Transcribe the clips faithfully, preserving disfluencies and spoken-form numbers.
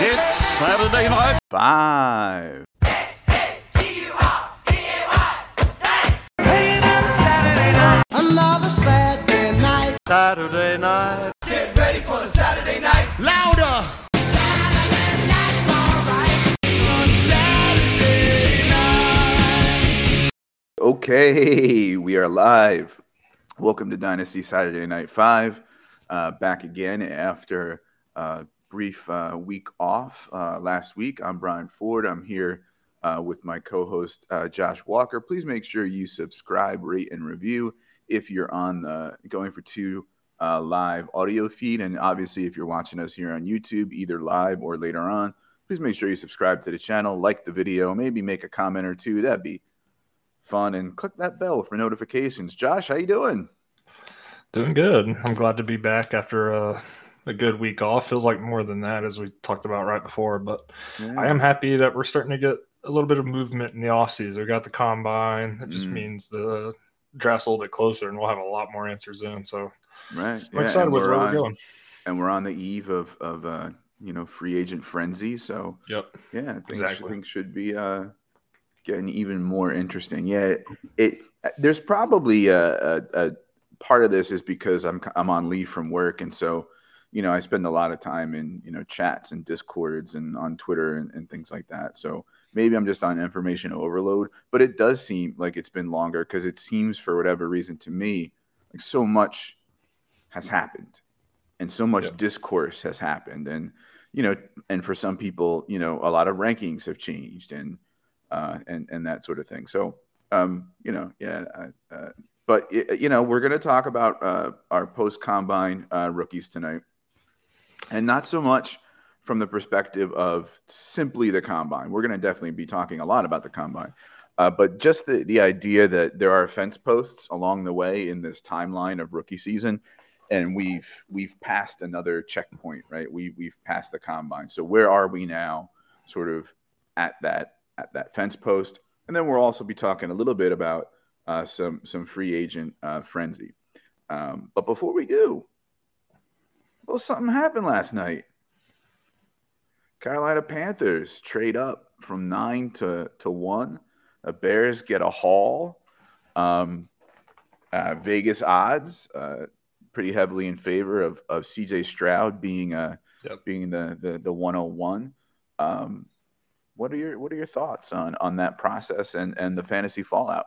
It's Saturday night. Five. S A T U R D A Y. Hey, another Saturday night. Another Saturday night. Saturday night. Get ready for the Saturday night. Louder. Saturday night's alright. On Saturday night. Okay, we are live. Welcome to Dynasty Saturday Night Five. Uh, back again after a brief uh, week off uh, last week. I'm Brian Ford. I'm here uh, with my co-host uh, Josh Walker. Please make sure you subscribe, rate, and review if you're on the Going for Two uh, live audio feed. And obviously, if you're watching us here on YouTube, either live or later on, please make sure you subscribe to the channel, like the video, maybe make a comment or two. That'd be fun. And click that bell for notifications. Josh, how you doing? Doing good. I'm glad to be back after a, a good week off. Feels like more than that, as we talked about right before. But Yeah. I am happy that we're starting to get a little bit of movement in the offseason. We got the combine. It just Mm. means the draft's a little bit closer, and we'll have a lot more answers in. So Right. I'm Yeah, excited and with we're where on- we're going. And we're on the eve of of uh, you know free agent frenzy. So Yep. yeah, things, Exactly. things should be uh, getting even more interesting. Yeah, it, it there's probably a, a, a part of this is because I'm I'm on leave from work, and so you know I spend a lot of time in you know chats and discords and on Twitter and, and things like that. So maybe I'm just on information overload, but it does seem like it's been longer because it seems for whatever reason to me like so much has happened and so much Yep. discourse has happened, and you know and for some people you know a lot of rankings have changed and uh, and and that sort of thing. So um, you know yeah. Uh, uh, But, you know, we're going to talk about uh, our post-combine uh, rookies tonight. And not so much from the perspective of simply the combine. We're going to definitely be talking a lot about the combine. Uh, but just the, the idea that there are fence posts along the way in this timeline of rookie season. And we've we've passed another checkpoint, right? We, we've passed the combine. So where are we now sort of at that at that fence post? And then we'll also be talking a little bit about Uh, some some free agent uh, frenzy. Um, but before we do, well, something happened last night. Carolina Panthers trade up from nine to, to one. The Bears get a haul. Um, uh, Vegas odds uh, pretty heavily in favor of, of C J Stroud being uh, Yep. being the the, the one oh one. Um, what are your what are your thoughts on on that process and, and the fantasy fallout?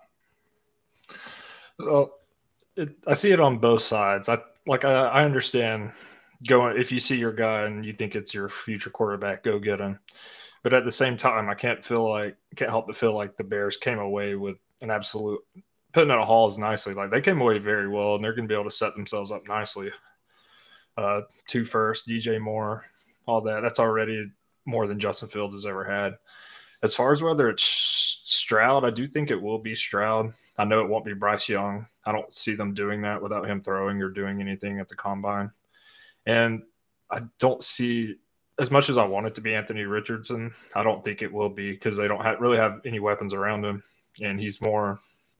Well, it, I see it on both sides. I like. I, I understand going if you see your guy and you think it's your future quarterback, go get him. But at the same time, I can't feel like can't help but feel like the Bears came away with an absolute putting out a hauls nicely. Like they came away very well, and they're going to be able to set themselves up nicely. Uh, two first, D J Moore, all that. That's already more than Justin Fields has ever had. As far as whether it's Stroud, I do think it will be Stroud. I know it won't be Bryce Young. I don't see them doing that without him throwing or doing anything at the combine. And I don't see, as much as I want it to be Anthony Richardson, I don't think it will be because they don't have, really have any weapons around him. And he's more,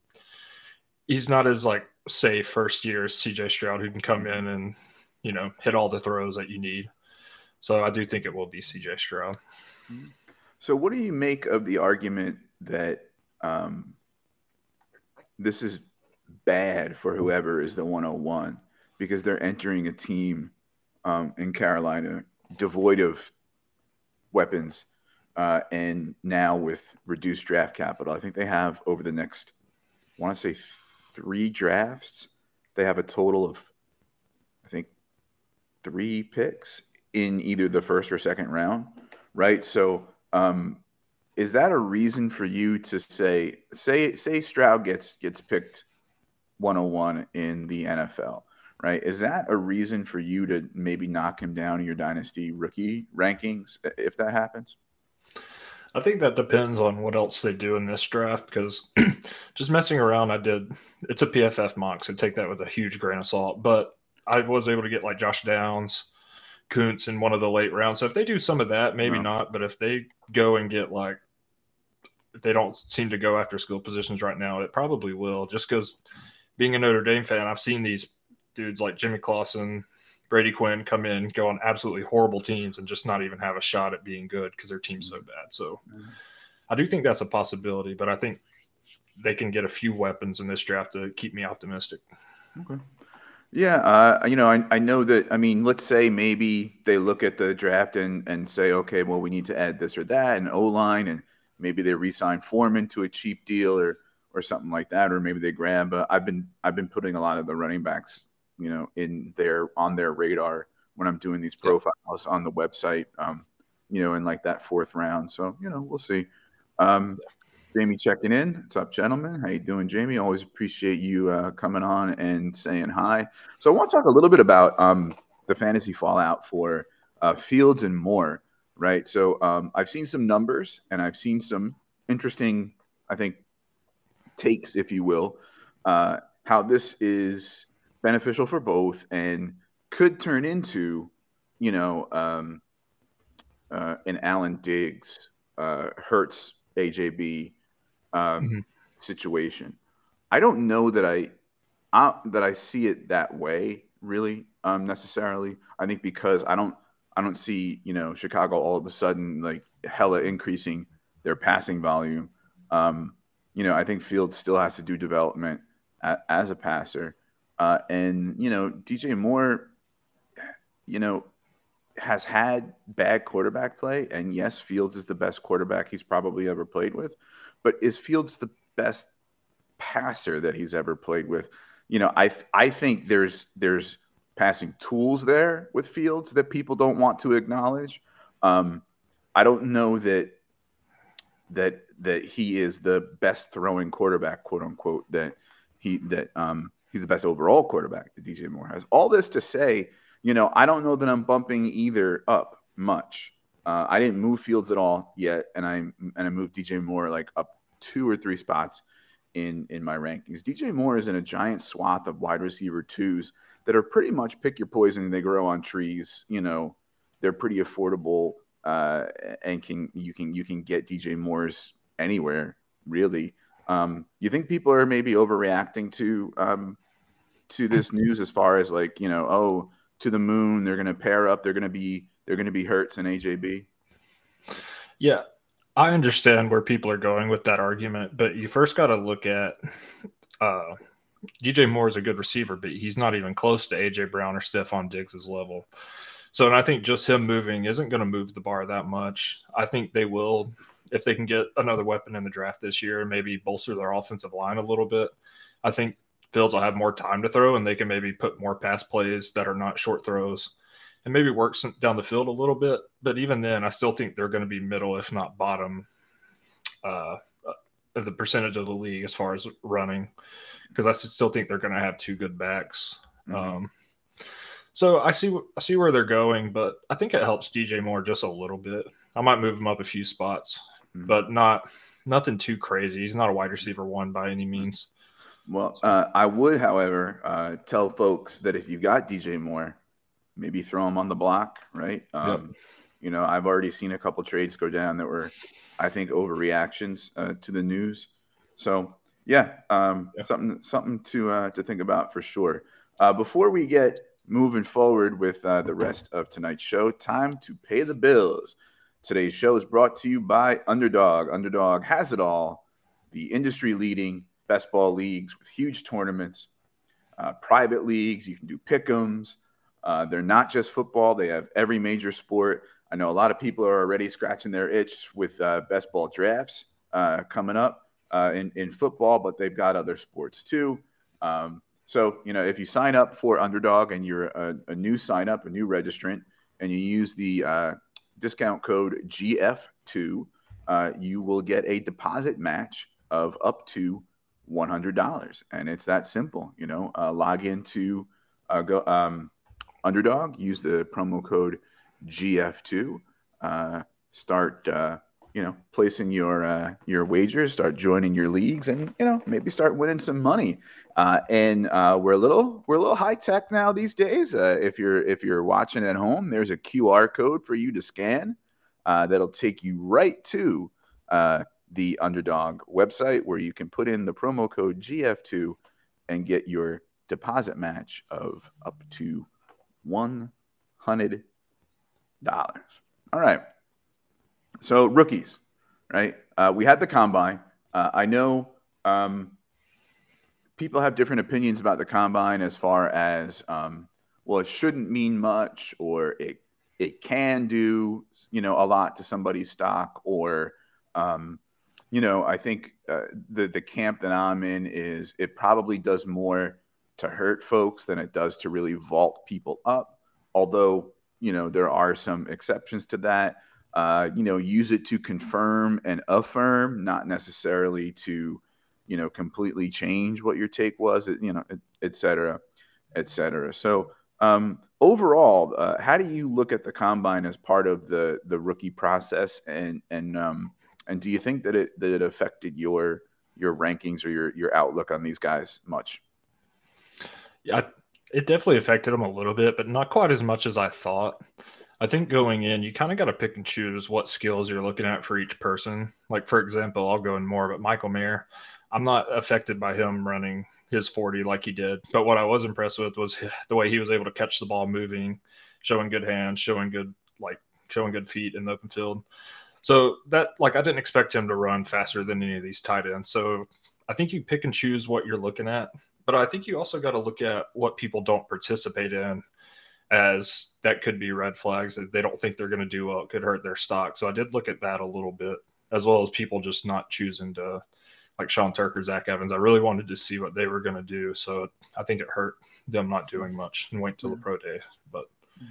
he's not as like, say, first year as C J Stroud, who can come in and, you know, hit all the throws that you need. So I do think it will be C J Stroud. So what do you make of the argument that um, this is bad for whoever is the one oh one because they're entering a team um, in Carolina devoid of weapons uh, and now with reduced draft capital? I think they have over the next, I want to say three drafts, they have a total of, I think, three picks in either the first or second round, right? So um, is that a reason for you to say, say, say Stroud gets gets picked one oh one in the N F L, right? Is that a reason for you to maybe knock him down in your dynasty rookie rankings if that happens? I think that depends on what else they do in this draft because just messing around, I did. It's a P F F mock, so take that with a huge grain of salt. But I was able to get like Josh Downs, Kuntz in one of the late rounds. So if they do some of that, maybe Wow. not. But if they go and get like, if they don't seem to go after skill positions right now, it probably will. Just because being a Notre Dame fan, I've seen these dudes like Jimmy Clausen, Brady Quinn come in, go on absolutely horrible teams, and just not even have a shot at being good because their team's so bad. So I do think that's a possibility, but I think they can get a few weapons in this draft to keep me optimistic. Okay. Yeah, uh, you know, I, I know that, I mean, let's say maybe they look at the draft and, and say, okay, well, we need to add this or that, and O-line, and maybe they re-sign Foreman to a cheap deal or or something like that, or maybe they grab, uh, I've been I've been putting a lot of the running backs, you know, in their, on their radar when I'm doing these profiles on the website, um, you know, in like that fourth round. So, you know, we'll see. Um, Jamie checking in. What's up, gentlemen? How you doing, Jamie? Always appreciate you uh, coming on and saying hi. So I want to talk a little bit about um, the fantasy fallout for uh, Fields and Moore, right? So um, I've seen some numbers and I've seen some interesting, I think, takes, if you will, uh, how this is beneficial for both and could turn into, you know, um, uh, an Alan Diggs, uh, Hurts, A J B um, Mm-hmm. situation. I don't know that I, I that I see it that way really um, necessarily. I think because I don't I don't see, you know, Chicago all of a sudden like hella increasing their passing volume. Um, you know, I think Fields still has to do development a, as a passer, uh, and you know, D J Moore, you know, has had bad quarterback play, and yes, Fields is the best quarterback he's probably ever played with, but is Fields the best passer that he's ever played with? You know, I I think there's there's passing tools there with Fields that people don't want to acknowledge. Um, I don't know that that that he is the best throwing quarterback, quote unquote, that he that um, he's the best overall quarterback that D J Moore has. All this to say, you know, I don't know that I'm bumping either up much. Uh, I didn't move Fields at all yet, and I and I moved D J Moore like up two or three spots in in my rankings. D J Moore is in a giant swath of wide receiver twos that are pretty much pick your poison. They grow on trees. You know, they're pretty affordable, uh, and can you can you can get D J Moore's anywhere really. Um, you think people are maybe overreacting to um, to this news as far as like, you know, oh, to the moon, they're going to pair up, they're going to be they're going to be Hurts and A J B? Yeah, I understand where people are going with that argument, but you first got to look at uh, D J Moore is a good receiver, but he's not even close to A J Brown or Stephon Diggs' level. So, and I think just him moving isn't going to move the bar that much. I think they will, if they can get another weapon in the draft this year, maybe bolster their offensive line a little bit. I think Fields will have more time to throw, and they can maybe put more pass plays that are not short throws and maybe work some, down the field a little bit. But even then, I still think they're going to be middle, if not bottom, uh, of the percentage of the league as far as running, because I still think they're going to have two good backs. Mm-hmm. Um, so I see I see where they're going, but I think it helps D J Moore just a little bit. I might move him up a few spots, Mm-hmm. but not nothing too crazy. He's not a wide receiver one by any means. Well, uh, I would, however, uh, tell folks that if you got D J Moore, maybe throw him on the block, right? Um, Yep. You know, I've already seen a couple trades go down that were, I think, overreactions uh, to the news. So, yeah, um, Yeah. something something to uh, to think about for sure. Uh, before we get moving forward with uh, the rest of tonight's show, time to pay the bills. Today's show is brought to you by Underdog. Underdog has it all. The industry-leading best ball leagues with huge tournaments, uh, private leagues. You can do pick'ems. Uh, they're not just football. They have every major sport. I know a lot of people are already scratching their itch with uh, best ball drafts uh, coming up uh, in, in football, but they've got other sports too. Um, so, you know, if you sign up for Underdog and you're a, a new sign up, a new registrant, and you use the uh, discount code G F two, uh, you will get a deposit match of up to one hundred dollars. And it's that simple, you know, uh, log into uh, go um, Underdog, use the promo code G F two, uh, start, uh, you know, placing your uh, your wagers, start joining your leagues, and you know, maybe start winning some money. Uh, and uh, we're a little we're a little high tech now these days. Uh, if you're if you're watching at home, there's a Q R code for you to scan uh, that'll take you right to uh, the Underdog website where you can put in the promo code G F two and get your deposit match of up to one hundred dollars. All right. So rookies, right? Uh, we had the combine. Uh, I know um, people have different opinions about the combine as far as, um, well, it shouldn't mean much, or it it can do, you know, a lot to somebody's stock, or, um, you know, I think uh, the the camp that I'm in is it probably does more to hurt folks than it does to really vault people up. Although, you know, there are some exceptions to that. Uh, you know, use it to confirm and affirm, not necessarily to, you know, completely change what your take was, you know, et, et cetera, et cetera. So um, overall, uh, how do you look at the combine as part of the the rookie process, and and um, and do you think that it that it affected your your rankings or your your outlook on these guys much? Yeah, it definitely affected them a little bit, but not quite as much as I thought. I think going in, you kind of got to pick and choose what skills you're looking at for each person. Like, for example, I'll go in more, but Michael Mayer, I'm not affected by him running his forty like he did. But what I was impressed with was the way he was able to catch the ball moving, showing good hands, showing good, like, showing good feet in the open field. So that, like, I didn't expect him to run faster than any of these tight ends. So I think you pick and choose what you're looking at. But I think you also got to look at what people don't participate in, as that could be red flags that they don't think they're going to do well. It could hurt their stock. So I did look at that a little bit, as well as people just not choosing to, like Sean Turk or Zach Evans. I really wanted to see what they were going to do. So I think it hurt them not doing much and wait till the pro day. But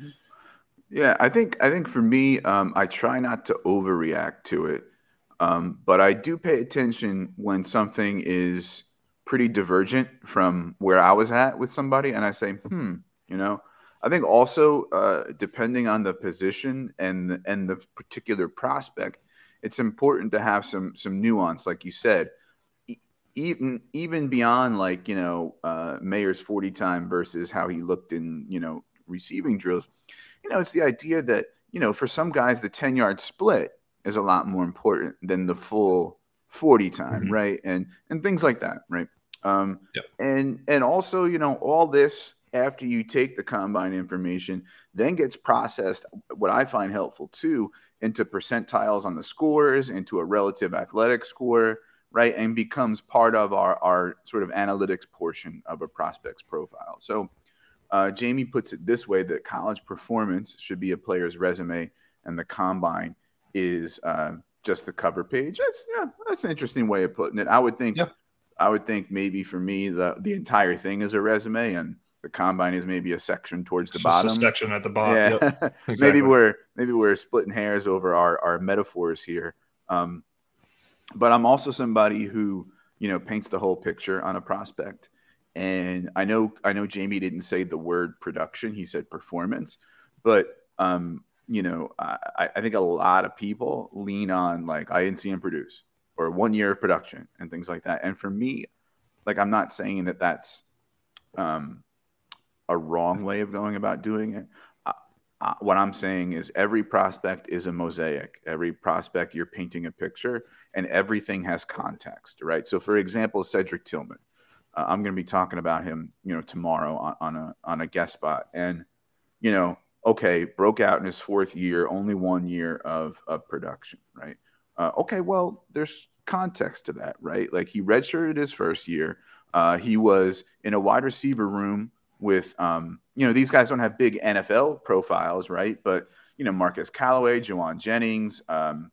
yeah, I think I think for me, um, I try not to overreact to it, um, but I do pay attention when something is pretty divergent from where I was at with somebody, and I say, hmm, you know. I think also, uh, depending on the position and the, and the particular prospect, it's important to have some some nuance, like you said, e- even even beyond, like, you know, uh, Mayer's forty time versus how he looked in, you know, receiving drills. You know, it's the idea that, you know, for some guys, the ten yard split is a lot more important than the full forty time, Mhm. right? And and things like that, right? Um, Yep. And and also, you know, all this, after you take the combine information, then gets processed, what I find helpful too, into percentiles on the scores, into a relative athletic score, right? And becomes part of our, our sort of analytics portion of a prospect's profile. So uh, Jamie puts it this way, that college performance should be a player's resume, and the combine is uh, just the cover page. That's, yeah, that's an interesting way of putting it. I would think, Yeah. I would think maybe for me, the, the entire thing is a resume, and the combine is maybe a section towards the It's just bottom. a section at the bottom. Yeah, Yep. maybe Exactly. we're maybe we're splitting hairs over our our metaphors here. Um, but I'm also somebody who, you know, paints the whole picture on a prospect. And I know I know Jamie didn't say the word production; he said performance. But um, you know, I, I think a lot of people lean on, like, I didn't see him produce, or one year of production and things like that. And for me, like, I'm not saying that that's um, a wrong way of going about doing it. Uh, uh, what I'm saying is every prospect is a mosaic. Every prospect, you're painting a picture, and everything has context, right? So, for example, Cedric Tillman. Uh, I'm going to be talking about him, you know, tomorrow on, on a on a guest spot, and you know, okay, broke out in his fourth year, only one year of of production, right? Uh, okay, well, there's context to that, right? Like, he redshirted his first year. Uh, he was in a wide receiver room with, um, you know, these guys don't have big N F L profiles, right? But, you know, Marcus Callaway, Jawan Jennings, um,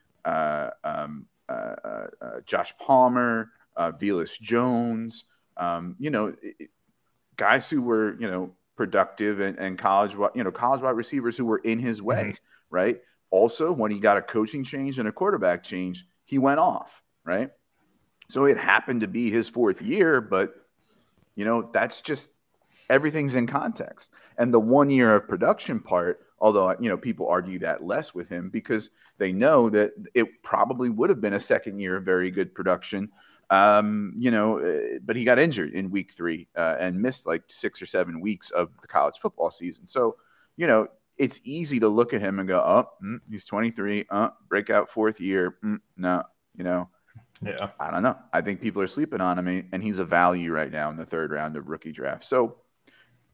uh, um, uh, uh, uh, Josh Palmer, uh, Velus Jones, um, you know, it, guys who were, you know, productive, and, and college, you know, college wide receivers who were in his way, Mhm. right? Also, when he got a coaching change and a quarterback change, he went off, right? So it happened to be his fourth year, but, you know, that's just, everything's in context. And the one year of production part, although, you know, people argue that less with him because they know that it probably would have been a second year of very good production. Um, you know, uh, but he got injured in week three uh, and missed like six or seven weeks of the college football season. So, you know, it's easy to look at him and go, oh, mm, he's twenty-three, uh, breakout fourth year. Mm, no, you know, Yeah. I don't know. I think people are sleeping on him, and he's a value right now in the third round of rookie draft. So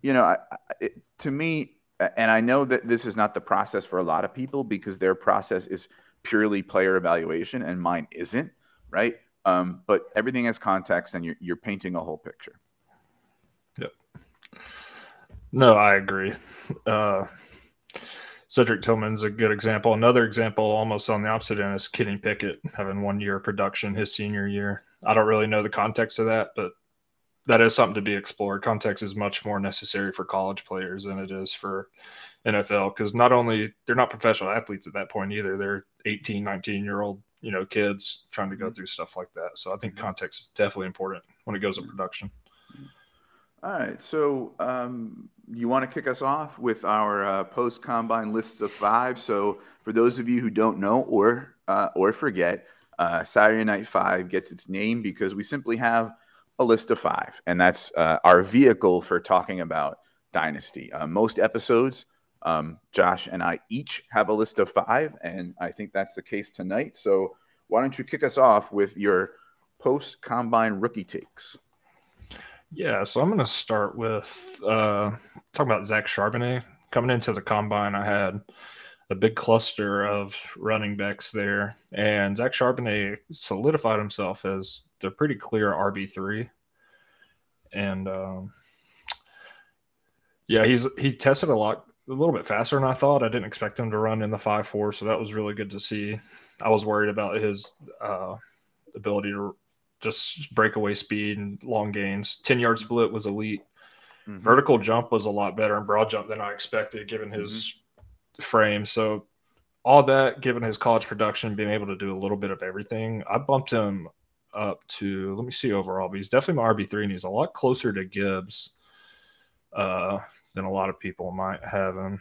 you know, I, I, it, to me, and I know that this is not the process for a lot of people because their process is purely player evaluation and mine isn't, right? Um, but everything has context and you're, you're painting a whole picture. Yep. No, I agree. Uh, Cedric Tillman's a good example. Another example, almost on the opposite end, is Kenny Pickett having one year of production his senior year. I don't really know the context of that, but that is something to be explored. Context is much more necessary for college players than it is for N F L because not only they're not professional athletes at that point either. They're eighteen, nineteen-year-old, you know, kids trying to go through stuff like that. So I think context is definitely important when it goes to production. All right, so um, you want to kick us off with our uh, post-combine lists of five. So for those of you who don't know or uh, or forget, uh, Saturday Night Five gets its name because we simply have a list of five, and that's uh, our vehicle for talking about Dynasty. Uh, most episodes, um, Josh and I each have a list of five, and I think that's the case tonight. So why don't you kick us off with your post-combine rookie takes? Yeah, so I'm going to start with uh, talking about Zach Charbonnet. Coming into the combine, I had a big cluster of running backs there, and Zach Charbonnet solidified himself as the pretty clear R B three. And um, yeah, he's he tested a lot, a little bit faster than I thought. I didn't expect him to run in the five four, so that was really good to see. I was worried about his uh, ability to just breakaway speed and long gains. ten-yard split was elite. Mm-hmm. Vertical jump was a lot better and broad jump than I expected given his mm-hmm. frame. So all that, given his college production, being able to do a little bit of everything, I bumped him up to, let me see overall, but he's definitely my R B three, and he's a lot closer to Gibbs uh, than a lot of people might have him.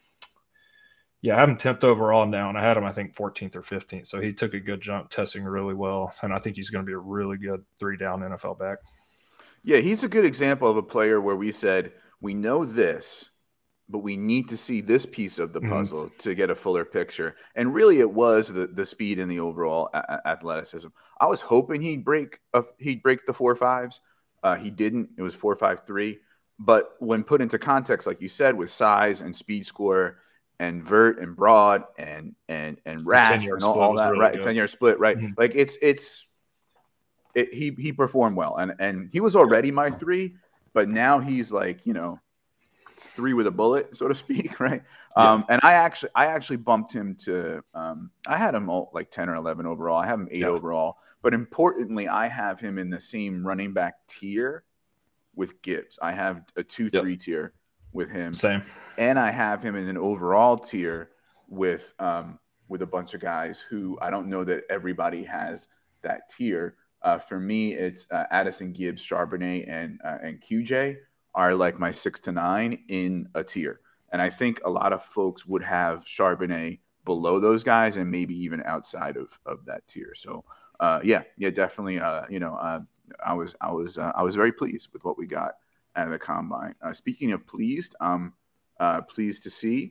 Yeah, I have him tenth overall now, and I had him, I think, fourteenth or fifteenth. So he took a good jump, testing really well, and I think he's going to be a really good three-down N F L back. Yeah, he's a good example of a player where we said, we know this, but we need to see this piece of the puzzle mm-hmm. to get a fuller picture. And really it was the, the speed and the overall a- athleticism. I was hoping he'd break a, he'd break the four fives. Uh, he didn't. It was four five three. But when put into context, like you said, with size and speed score and vert and broad and and and ras and all, all that, really right? ten-yard split, right? Mm-hmm. Like it's it's it, he he performed well, and and he was already my three, but now he's like, you know, it's three with a bullet, so to speak, right? Yeah. Um, and I actually I actually bumped him to um, I had him all, like ten or eleven overall. I have him eight yeah. overall, but importantly, I have him in the same running back tier with Gibbs. I have a two three yep. tier with him. Same. And I have him in an overall tier with um, with a bunch of guys who I don't know that everybody has that tier. Uh, for me, it's uh, Addison, Gibbs, Charbonnet, and uh, and Q J are like my six to nine in a tier. And I think a lot of folks would have Charbonnet below those guys and maybe even outside of, of that tier. So uh, yeah, yeah, definitely. Uh, you know, uh, I was I was uh, I was very pleased with what we got out of the combine. Uh, speaking of pleased, um. Uh, pleased to see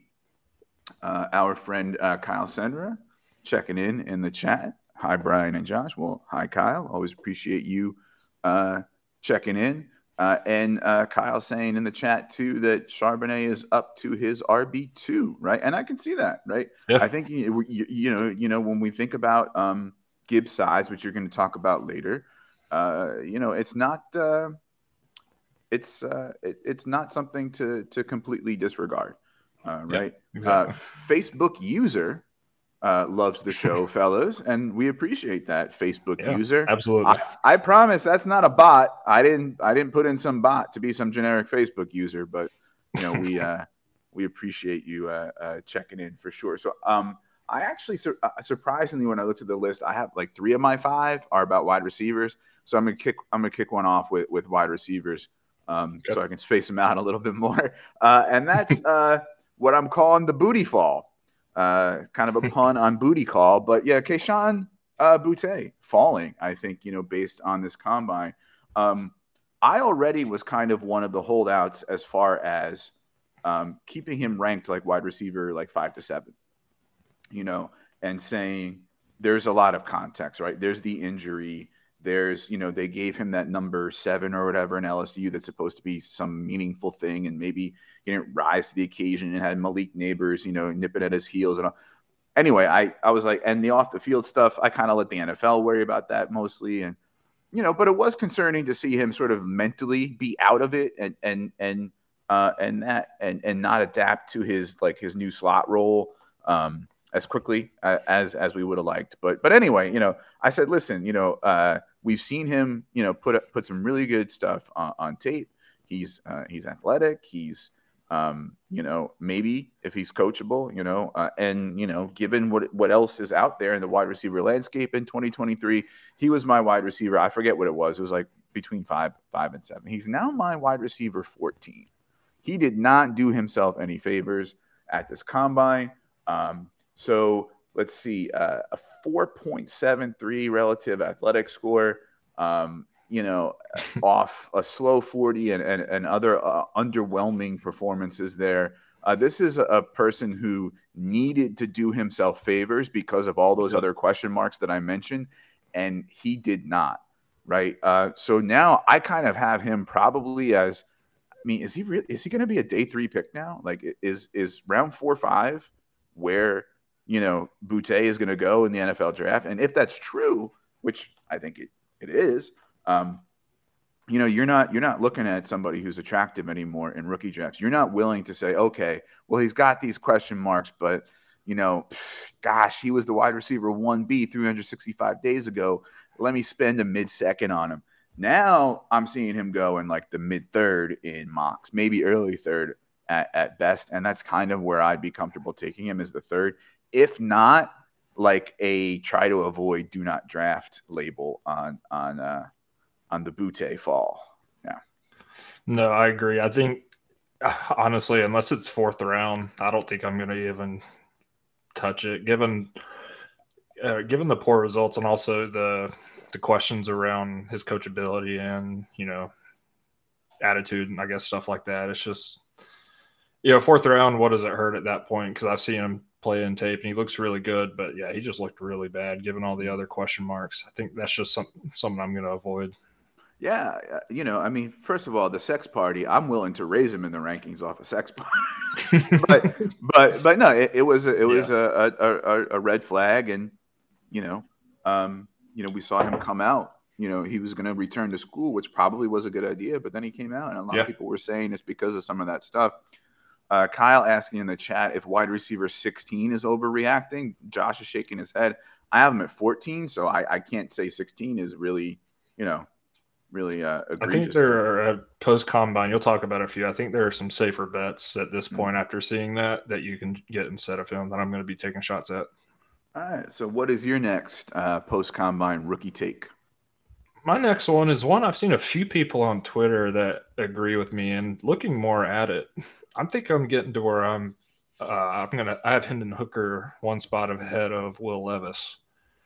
uh, our friend uh, Kyle Senra checking in in the chat. Hi, Brian and Josh. Well, hi, Kyle. Always appreciate you uh, checking in. Uh, and uh, Kyle saying in the chat, too, that Charbonnet is up to his R B two, right? And I can see that, right? Yeah. I think, you, you, you know, you know, when we think about um, Gibbs size, which you're going to talk about later, uh, you know, it's not uh, – It's uh, it, it's not something to to completely disregard, uh, right? Yeah, exactly. uh, Facebook user uh, loves the show, fellas, and we appreciate that. Facebook yeah, user, absolutely. I, I promise that's not a bot. I didn't I didn't put in some bot to be some generic Facebook user, but you know we uh, we appreciate you uh, uh, checking in for sure. So um, I actually sur- uh, surprisingly when I looked at the list, I have like three of my five are about wide receivers. So I'm gonna kick I'm gonna kick one off with with wide receivers. Um, so I can space them out a little bit more. Uh, and that's uh, what I'm calling the booty fall. Uh, kind of a pun on booty call. But, yeah, Kayshon uh, Boutte falling, I think, you know, based on this combine. Um, I already was kind of one of the holdouts as far as um, keeping him ranked like wide receiver like five to seven, you know, and saying there's a lot of context, right? There's the injury. there's, you know, they gave him that number seven or whatever in L S U that's supposed to be some meaningful thing, and maybe he didn't rise to the occasion and had Malik Neighbors, you know, nipping at his heels and all. Anyway, I, I was like, and the off the field stuff, I kind of let the N F L worry about that mostly. And, you know, but it was concerning to see him sort of mentally be out of it and, and, and, uh, and that, and, and not adapt to his, like his new slot role, um, as quickly as, as we would have liked. But, but anyway, you know, I said, listen, you know, uh, we've seen him, you know, put, put some really good stuff on, on tape. He's, uh, he's athletic. He's, Um, you know, maybe if he's coachable, you know, uh, and, you know, given what what else is out there in the wide receiver landscape in twenty twenty-three, he was my wide receiver. I forget what it was. It was like between five, five and seven. He's now my wide receiver fourteen. He did not do himself any favors at this combine. Um, so let's see, uh, a four point seven three relative athletic score. Um, you know, off a slow forty and, and, and other uh, underwhelming performances there. Uh, this is a, a person who needed to do himself favors because of all those other question marks that I mentioned, and he did not, right? Uh, so now I kind of have him probably as, I mean, is he really, is he going to be a day three pick now? Like, is is round four, five where, you know, Boutte is going to go in the N F L draft? And if that's true, which I think it, it is, Um, you know, you're not you're not looking at somebody who's attractive anymore in rookie drafts. You're not willing to say, okay, well, he's got these question marks, but, you know, gosh, he was the wide receiver one B three hundred sixty-five days ago. Let me spend a mid-second on him. Now I'm seeing him go in like the mid-third in mocks, maybe early third at, at best, and that's kind of where I'd be comfortable taking him as the third. If not, like a try to avoid do not draft label on on uh, on the Boutte fall. Yeah. No, I agree. I think, honestly, unless it's fourth round, I don't think I'm going to even touch it, given uh, given the poor results and also the the questions around his coachability and, you know, attitude and I guess stuff like that. It's just, you know, fourth round, what does it hurt at that point? Because I've seen him play in tape and he looks really good, but yeah, he just looked really bad given all the other question marks. I think that's just some, something I'm going to avoid. Yeah, you know, I mean, first of all, the sex party, I'm willing to raise him in the rankings off a sex party. but but but no, it, it was a, it was yeah. a, a a red flag, and you know, um, you know, we saw him come out. You know, he was going to return to school, which probably was a good idea, but then he came out, and a lot yeah. of people were saying it's because of some of that stuff. Uh, Kyle asking in the chat if wide receiver sixteen is overreacting. Josh is shaking his head. I have him at fourteen, so I, I can't say sixteen is really, you know. Really, uh, I think there are uh, post combine. You'll talk about a few. I think there are some safer bets at this point mm-hmm. after seeing that that you can get instead of him that I'm going to be taking shots at. All right. So, what is your next uh, post combine rookie take? My next one is one I've seen a few people on Twitter that agree with me, and looking more at it, I think I'm getting to where I'm. Uh, I'm gonna. I have Hendon Hooker one spot ahead of Will Levis.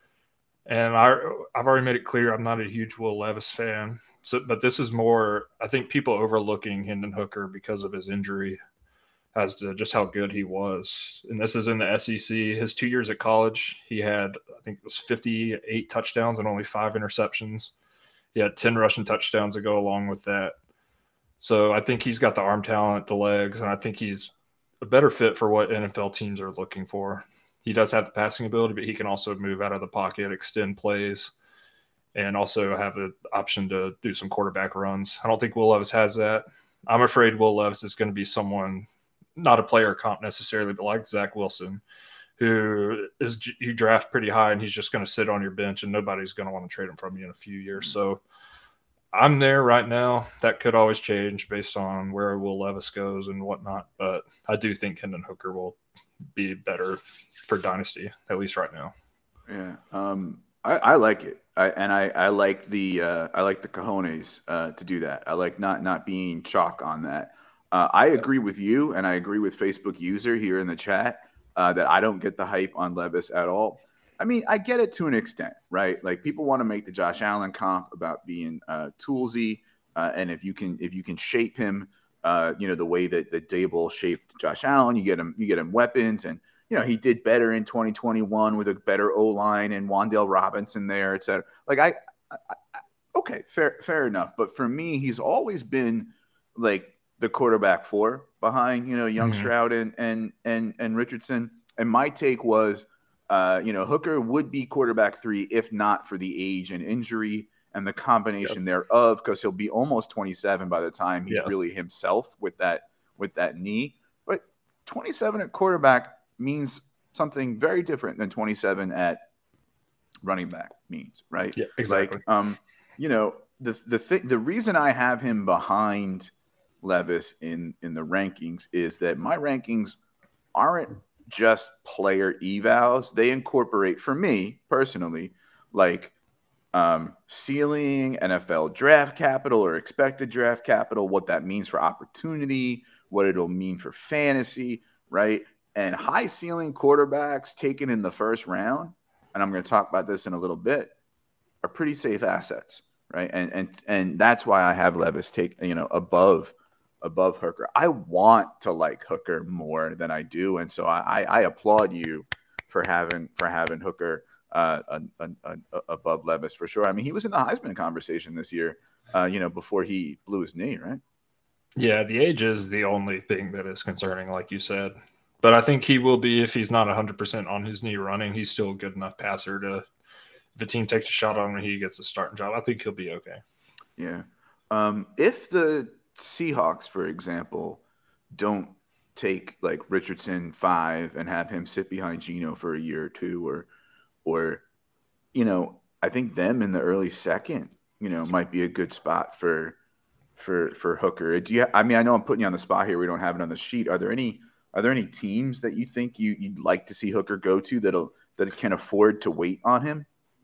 And I, I've already made it clear I'm not a huge Will Levis fan. So, but this is more, I think people overlooking Hendon Hooker because of his injury as to just how good he was. And this is in the S E C. His two years at college, he had, I think it was fifty-eight touchdowns and only five interceptions. He had ten rushing touchdowns to go along with that. So I think he's got the arm talent, the legs, and I think he's a better fit for what N F L teams are looking for. He does have the passing ability, but he can also move out of the pocket, extend plays, and also have the option to do some quarterback runs. I don't think Will Levis has that. I'm afraid Will Levis is going to be someone, not a player comp necessarily, but like Zach Wilson, who is you draft pretty high and he's just going to sit on your bench and nobody's going to want to trade him from you in a few years. So I'm there right now. That could always change based on where Will Levis goes and whatnot, but I do think Hendon Hooker will be better for Dynasty, at least right now. Yeah, um, I, I like it, I, and I, I like the uh, I like the cojones uh, to do that. I like not not being chalk on that. Uh, I agree with you, and I agree with Facebook user here in the chat uh, that I don't get the hype on Levis at all. I mean, I get it to an extent, right? Like people want to make the Josh Allen comp about being uh, toolsy, uh, and if you can if you can shape him. Uh, you know, the way that, that Dable shaped Josh Allen, you get him, you get him weapons. And, you know, he did better in twenty twenty-one with a better O-line and Wan'Dale Robinson there, et cetera. Like I, I, okay, fair, fair enough. But for me, he's always been like the quarterback four behind, you know, Young Mhm. Stroud and and and and Richardson. And my take was, uh, you know, Hooker would be quarterback three if not for the age and injury and the combination thereof, because he'll be almost twenty-seven by the time he's Yeah. really himself with that with that knee. But twenty-seven at quarterback means something very different than twenty-seven at running back means, right? Yeah, exactly. Like, um, you know, the the thing, the reason I have him behind Levis in in the rankings is that my rankings aren't just player evals. They incorporate, for me personally, like um, ceiling, N F L draft capital or expected draft capital, what that means for opportunity, what it'll mean for fantasy, right? And high ceiling quarterbacks taken in the first round, and I'm going to talk about this in a little bit, are pretty safe assets, right? And and and that's why I have Levis take, you know, above above Hooker. I want to like Hooker more than I do, and so I I applaud you for having for having Hooker uh, a, a, a, above Levis for sure. I mean, he was in the Heisman conversation this year, uh, you know, before he blew his knee, right? Yeah, the age is the only thing that is concerning, like you said. But I think he will be, if he's not one hundred percent on his knee running, he's still a good enough passer to, if a team takes a shot on him, he gets a starting job. I think he'll be okay. Yeah. Um, if the Seahawks, for example, don't take like Richardson five and have him sit behind Geno for a year or two, or, or, you know, I think them in the early second, you know, might be a good spot for, for, for Hooker. Do you? I mean, I know I'm putting you on the spot here. We don't have it on the sheet. Are there any? Are there any teams that you think you, you'd like to see Hooker go to that'll that can afford to wait on him?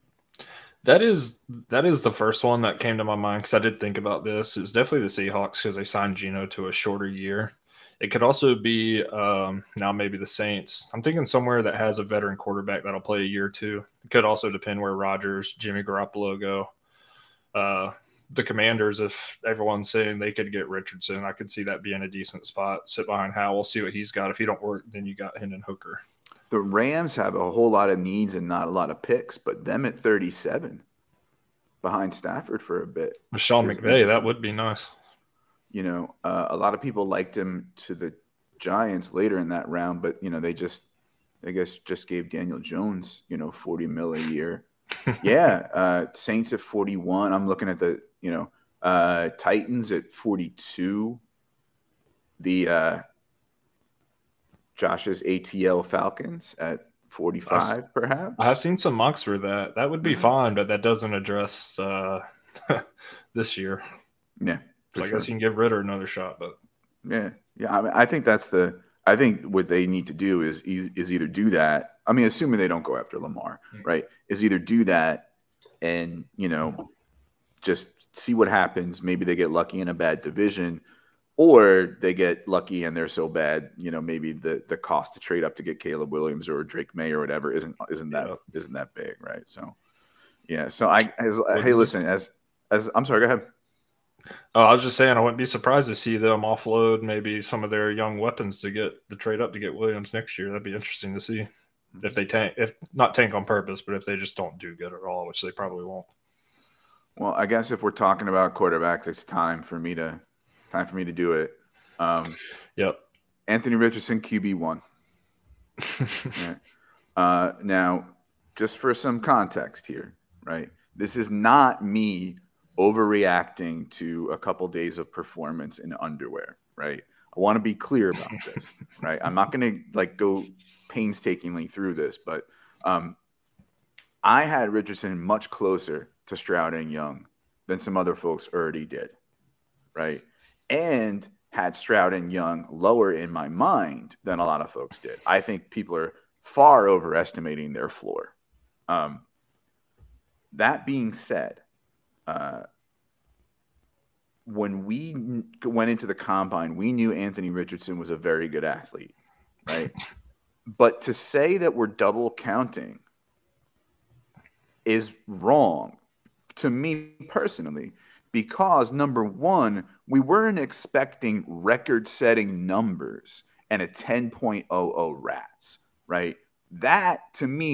That is that is the first one that came to my mind because I did think about this. It's definitely the Seahawks because they signed Geno to a shorter year. It could also be um, now maybe the Saints. I'm thinking somewhere that has a veteran quarterback that'll play a year or two. It could also depend where Rodgers, Jimmy Garoppolo go. Uh, the Commanders, if everyone's saying they could get Richardson, I could see that being a decent spot. Sit behind Howell, see what he's got. If he don't work, then you got Hendon Hooker. The Rams have a whole lot of needs and not a lot of picks, but them at thirty-seven behind Stafford for a bit. With Sean is McVay, interesting. that would be nice. You know, uh, a lot of people liked him to the Giants later in that round, but, you know, they just, I guess, just gave Daniel Jones, you know, forty mil a year. Yeah. Uh, Saints at forty-one. I'm looking at the, you know, uh, Titans at forty-two. The uh, Josh's A T L Falcons at forty-five, perhaps. I've seen some mocks for that. That would be Mhm. fine, but that doesn't address uh, this year. Yeah. So for I guess sure. you can give Ritter another shot, but Yeah, yeah. I mean, I think that's the. I think what they need to do is e- is either do that. I mean, assuming they don't go after Lamar, right? Is either do that and, you know, just see what happens. Maybe they get lucky in a bad division, or they get lucky and they're so bad, you know, maybe the the cost to trade up to get Caleb Williams or Drake May or whatever isn't isn't that Yeah. isn't that big, right? So, yeah. So I, as, hey, listen, as as I'm sorry, go ahead. oh, I was just saying I wouldn't be surprised to see them offload maybe some of their young weapons to get the trade up to get Williams next year. That'd be interesting to see if they tank, if not tank on purpose, but if they just don't do good at all, which they probably won't. Well, I guess if we're talking about quarterbacks, it's time for me to time for me to do it. Um, Yep. Anthony Richardson, Q B one. Yeah. Uh, now, just for some context here, right? This is not me overreacting to a couple days of performance in underwear, right? I want to be clear about this, right? I'm not going to like go painstakingly through this, but um, I had Richardson much closer to Stroud and Young than some other folks already did, right? And had Stroud and Young lower in my mind than a lot of folks did. I think people are far overestimating their floor. Um, that being said, uh, when we n- went into the combine, we knew Anthony Richardson was a very good athlete, right? But to say that we're double counting is wrong to me personally, because number one, we weren't expecting record-setting numbers and a ten point oh oh R A S, right? That to me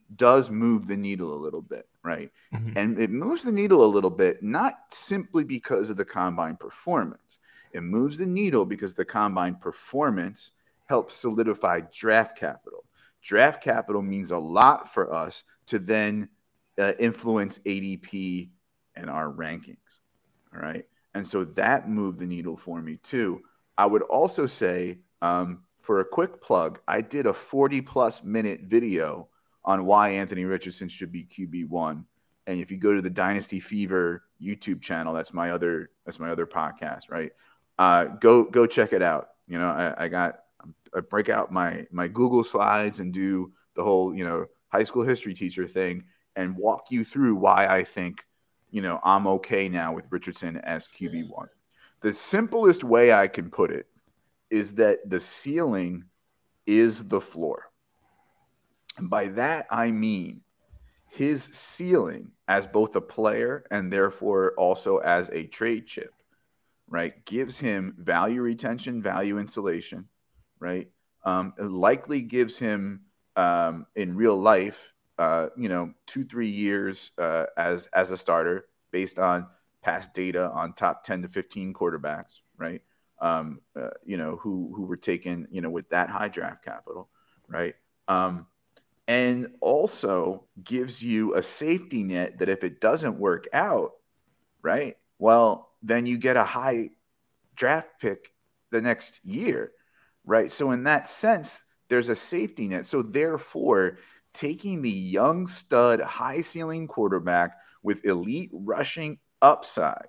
does move the needle a little bit, right? Mhm. And it moves the needle a little bit, not simply because of the combine performance. It moves the needle because the combine performance helps solidify draft capital. Draft capital means a lot for us to then uh, influence A D P and our rankings. All right. And so that moved the needle for me too. I would also say, um, for a quick plug, I did a forty plus minute video on why Anthony Richardson should be Q B one. And if you go to the Dynasty Fever YouTube channel, that's my other that's my other podcast, right? Uh, go go check it out. You know, I, I got I break out my my Google slides and do the whole, you know, high school history teacher thing and walk you through why I think, you know, I'm okay now with Richardson as Q B one. The simplest way I can put it is that the ceiling is the floor. And by that, I mean his ceiling as both a player and therefore also as a trade chip, right, gives him value retention, value insulation, right? Um, it likely gives him um, in real life, uh, you know, two, three years uh, as as a starter based on past data on top ten to fifteen quarterbacks, right? Um, uh, you know, who who were taken, you know, with that high draft capital, right? Um, and also gives you a safety net that if it doesn't work out, right? Well, then you get a high draft pick the next year, right? So in that sense, there's a safety net. So therefore, taking the young stud, high ceiling quarterback with elite rushing upside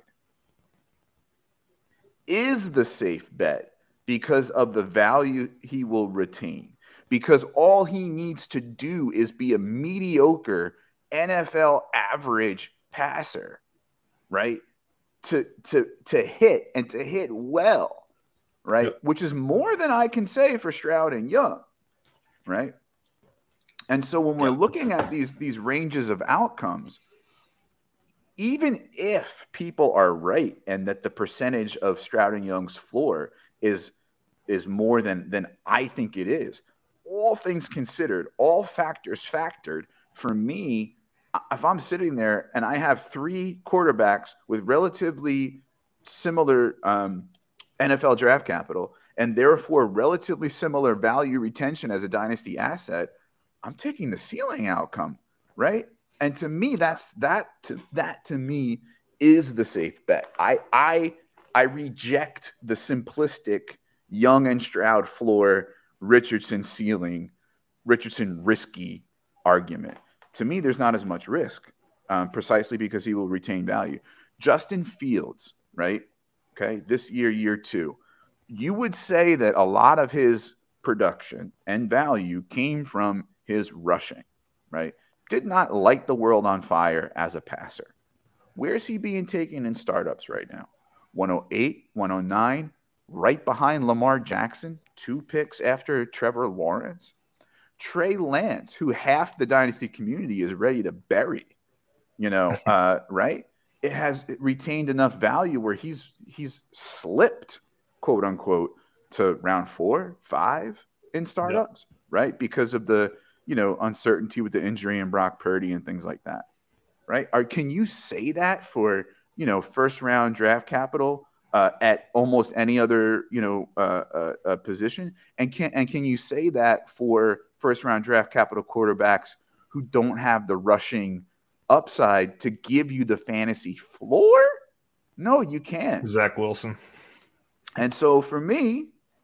is the safe bet because of the value he will retain. Because all he needs to do is be a mediocre N F L average passer, right? To to to hit and to hit well, right? Yep. Which is more than I can say for Stroud and Young, right? And so when we're Yep. looking at these these ranges of outcomes, even if people are right and that the percentage of Stroud and Young's floor is is more than than I think it is, all things considered, all factors factored, for me, if I'm sitting there and I have three quarterbacks with relatively similar um, N F L draft capital and therefore relatively similar value retention as a dynasty asset, I'm taking the ceiling outcome, right? And to me, that's that to that to me is the safe bet. I I I reject the simplistic Young and Stroud floor, Richardson ceiling, Richardson risky argument. To me, there's not as much risk, um, precisely because he will retain value. Justin Fields, right? Okay, this year, year two, you would say that a lot of his production and value came from his rushing, right? Did not light the world on fire as a passer. Where's he being taken in startups right now? one oh eight, one oh nine, right behind Lamar Jackson, two picks after Trevor Lawrence. Trey Lance, who half the dynasty community is ready to bury, you know, uh, right? It has retained enough value where he's he's slipped, quote unquote, to round four, five in startups, yeah. right? Because of the, you know, uncertainty with the injury and Brock Purdy and things like that, right? Or can you say that for, you know, first round draft capital uh, at almost any other, you know, uh, uh, uh, position? And can and can you say that for first round draft capital quarterbacks who don't have the rushing upside to give you the fantasy floor? No, you can't. Zach Wilson. And so for me,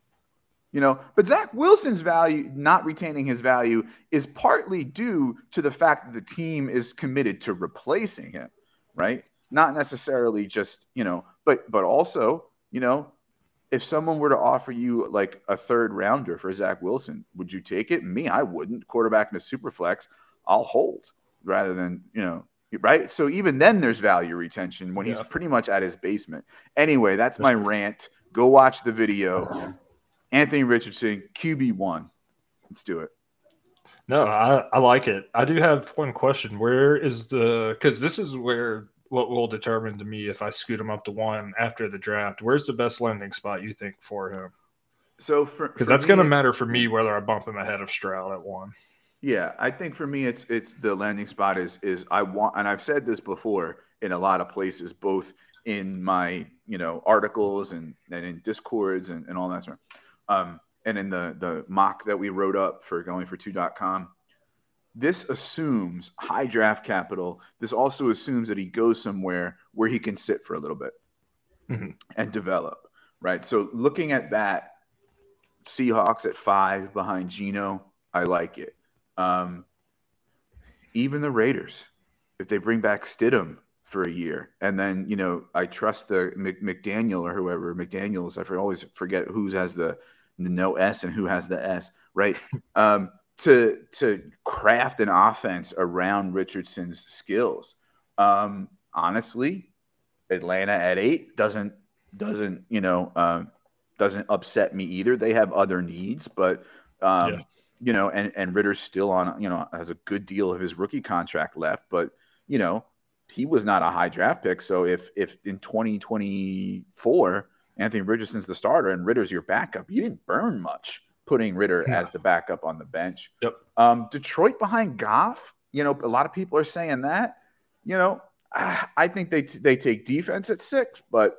you know, but Zach Wilson's value, not retaining his value, is partly due to the fact that the team is committed to replacing him, right? Not necessarily just, you know, but but also, you know, if someone were to offer you like a third rounder for Zach Wilson, would you take it? Me, I wouldn't. Quarterback in a super flex, I'll hold rather than, you know, right? So even then there's value retention when yeah. he's pretty much at his basement. Anyway, that's, that's my pretty- rant. Go watch the video. Anthony Richardson, Q B one. Let's do it. No, I, I like it. I do have one question. Where is the – because this is where what will determine to me if I scoot him up to one after the draft. Where's the best landing spot you think for him? So for Because that's going to matter for me whether I bump him ahead of Stroud at one. Yeah, I think for me, it's it's the landing spot is is I want, and I've said this before in a lot of places, both in my you know articles and and in discords and, and all that sort of, um, and in the the mock that we wrote up for going for two dot com. This assumes high draft capital. This also assumes that he goes somewhere where he can sit for a little bit Mhm. and develop, right? So looking at that, Seahawks at five behind Geno, I like it. Um, even the Raiders, if they bring back Stidham for a year, and then you know I trust the Mc, McDaniel or whoever McDaniel's. I for- always forget who has the, the no S and who has the S, right? Um, to to craft an offense around Richardson's skills. Um, honestly, Atlanta at eight doesn't doesn't you know um, doesn't upset me either. They have other needs, but um, Yeah. you know, and and Ritter's still on you know has a good deal of his rookie contract left, but you know he was not a high draft pick. So if if in twenty twenty-four Anthony Richardson's the starter and Ritter's your backup, you didn't burn much putting Ritter No. as the backup on the bench. Yep. Um, Detroit behind Goff, you know, a lot of people are saying that. You know, I I think they t- they take defense at six, but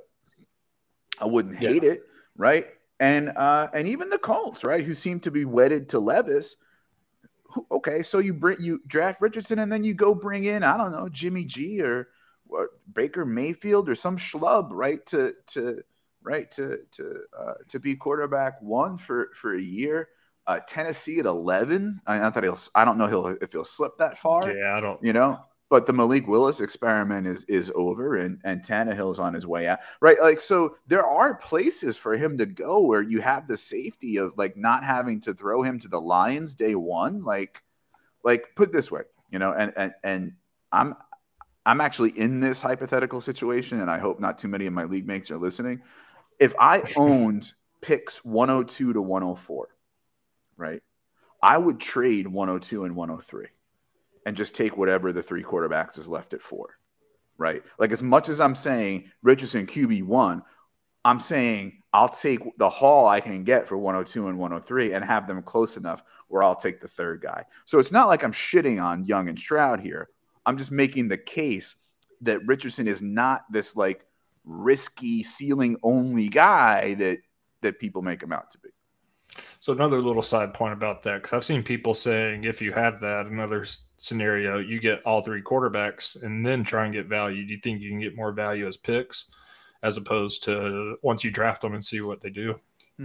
I wouldn't Yeah. hate it, right? And uh, and even the Colts, right, who seem to be wedded to Levis. Who, okay, so you bring you draft Richardson and then you go bring in I don't know Jimmy G or what, Baker Mayfield or some schlub, right? To to right to to uh, to be quarterback one for for a year. Uh, Tennessee at eleven. I, I thought he'll. I don't know he'll if he'll slip that far. Yeah, I don't. You know, but the Malik Willis experiment is is over, and and Tannehill's on his way out, right? Like, so there are places for him to go where you have the safety of like not having to throw him to the Lions day one. Like, like put it this way, you know, and and and I'm I'm actually in this hypothetical situation, and I hope not too many of my league mates are listening. If I owned picks one oh two to one oh four, right, I would trade one oh two and one oh three. And just take whatever the three quarterbacks is left at four, right? Like as much as I'm saying Richardson Q B one, I'm saying I'll take the haul I can get for one oh two and one oh three and have them close enough where I'll take the third guy. So it's not like I'm shitting on Young and Stroud here. I'm just making the case that Richardson is not this like risky ceiling only guy that that people make him out to be. So another little side point about that, because I've seen people saying if you have that, another s- scenario, you get all three quarterbacks and then try and get value. Do you think you can get more value as picks as opposed to once you draft them and see what they do?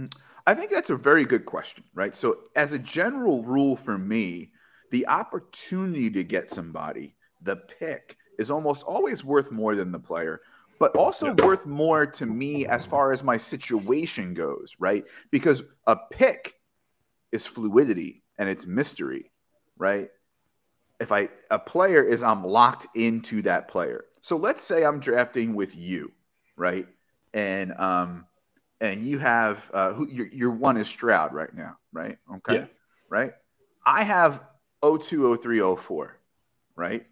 I think that's a very good question, right? So as a general rule for me, the opportunity to get somebody, the pick, is almost always worth more than the player, but also Yeah. worth more to me as far as my situation goes, right? Because a pick is fluidity and it's mystery, right? If I a player is I'm locked into that player. So let's say I'm drafting with you, right? And um and you have uh who your your one is Stroud right now, right? Okay. Yeah. Right? I have oh two, oh three, oh four, right?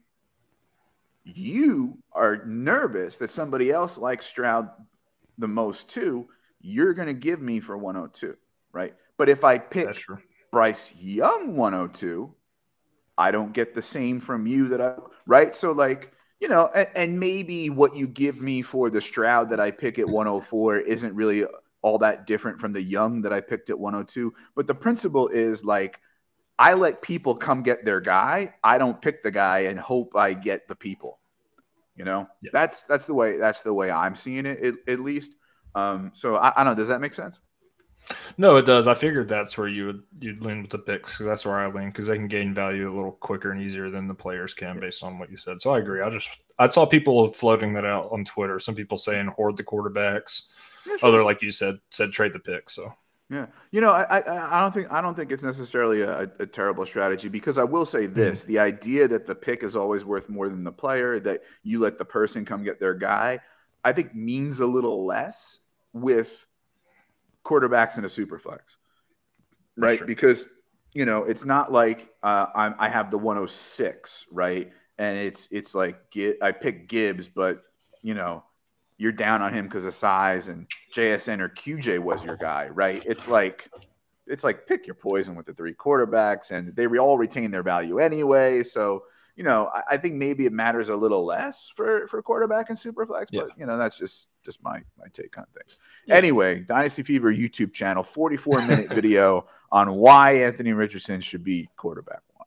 You are nervous that somebody else likes Stroud the most too. You're going to give me for one oh two, right? But if I pick That's true. Bryce Young one oh two, I don't get the same from you that I, right? So like, you know, and, and maybe what you give me for the Stroud that I pick at one oh four isn't really all that different from the Young that I picked at one oh two. But the principle is like, I let people come get their guy. I don't pick the guy and hope I get the people. You know, Yeah. that's that's the way that's the way I'm seeing it at, at least. Um, so I, I don't know. Does that make sense? No, it does. I figured that's where you would you'd lean with the picks. 'Cause that's where I lean because they can gain value a little quicker and easier than the players can based on what you said. So I agree. I just I saw people floating that out on Twitter. Some people saying hoard the quarterbacks. Yeah, sure. Other, like you said, said trade the picks. So Yeah, you know, I, I I don't think I don't think it's necessarily a, a terrible strategy because I will say this: the idea that the pick is always worth more than the player, that you let the person come get their guy, I think means a little less with quarterbacks in a super flex, right? true. Because you know it's not like uh, I'm, I have the one oh six, right? And it's it's like Gi- I pick Gibbs, but you know. You're down on him because of size and J S N or Q J was your guy, right? It's like it's like pick your poison with the three quarterbacks, and they all retain their value anyway. So, you know, I, I think maybe it matters a little less for, for quarterback and Superflex, Yeah. but, you know, that's just just my my take on things. Yeah. Anyway, Dynasty Fever YouTube channel, forty-four minute video on why Anthony Richardson should be quarterback one.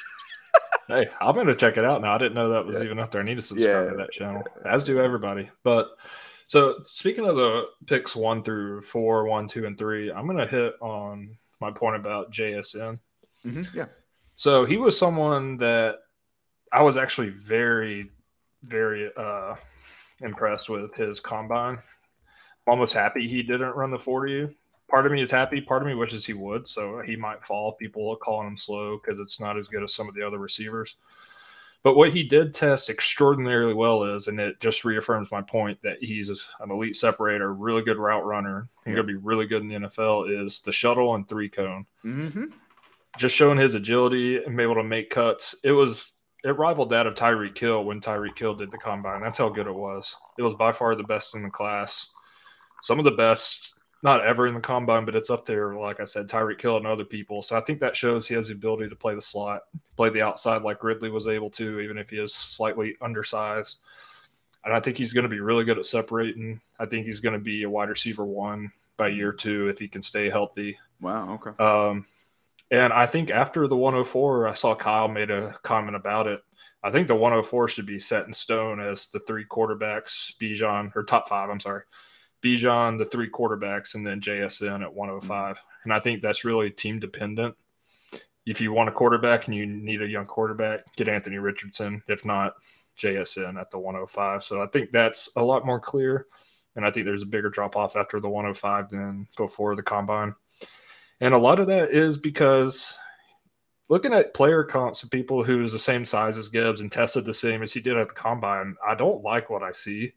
Hey, I'm gonna check it out now. I didn't know that was Yeah. even up there. I need to subscribe Yeah. to that channel, as do everybody. But so speaking of the picks one through four, one, two, and three, I'm gonna hit on my point about J S N. Mm-hmm. Yeah. So he was someone that I was actually very, very uh, impressed with his combine. I'm almost happy he didn't run the forty. Part of me is happy. Part of me wishes he would. So he might fall. People are calling him slow because it's not as good as some of the other receivers. But what he did test extraordinarily well is, and it just reaffirms my point that he's an elite separator, really good route runner, and going to be really good in the N F L, is the shuttle and three cone. Mm-hmm. Just showing his agility and being able to make cuts. It was it rivaled that of Tyreek Hill when Tyreek Hill did the combine. That's how good it was. It was by far the best in the class. Some of the best, not ever in the combine, but it's up there, like I said, Tyreek Hill and other people. So I think that shows he has the ability to play the slot, play the outside like Ridley was able to, even if he is slightly undersized. And I think he's going to be really good at separating. I think he's going to be a wide receiver one by year two if he can stay healthy. Wow. Okay. Um, and I think after the one oh four, I saw Kyle made a comment about it. I think the one oh four should be set in stone as the three quarterbacks, Bijan, or top five, I'm sorry. Bijan, the three quarterbacks, and then J S N at one oh five. And I think that's really team dependent. If you want a quarterback and you need a young quarterback, get Anthony Richardson. If not, J S N at the one oh five. So I think that's a lot more clear. And I think there's a bigger drop off after the one oh five than before the combine. And a lot of that is because looking at player comps of people who's the same size as Gibbs and tested the same as he did at the combine, I don't like what I see.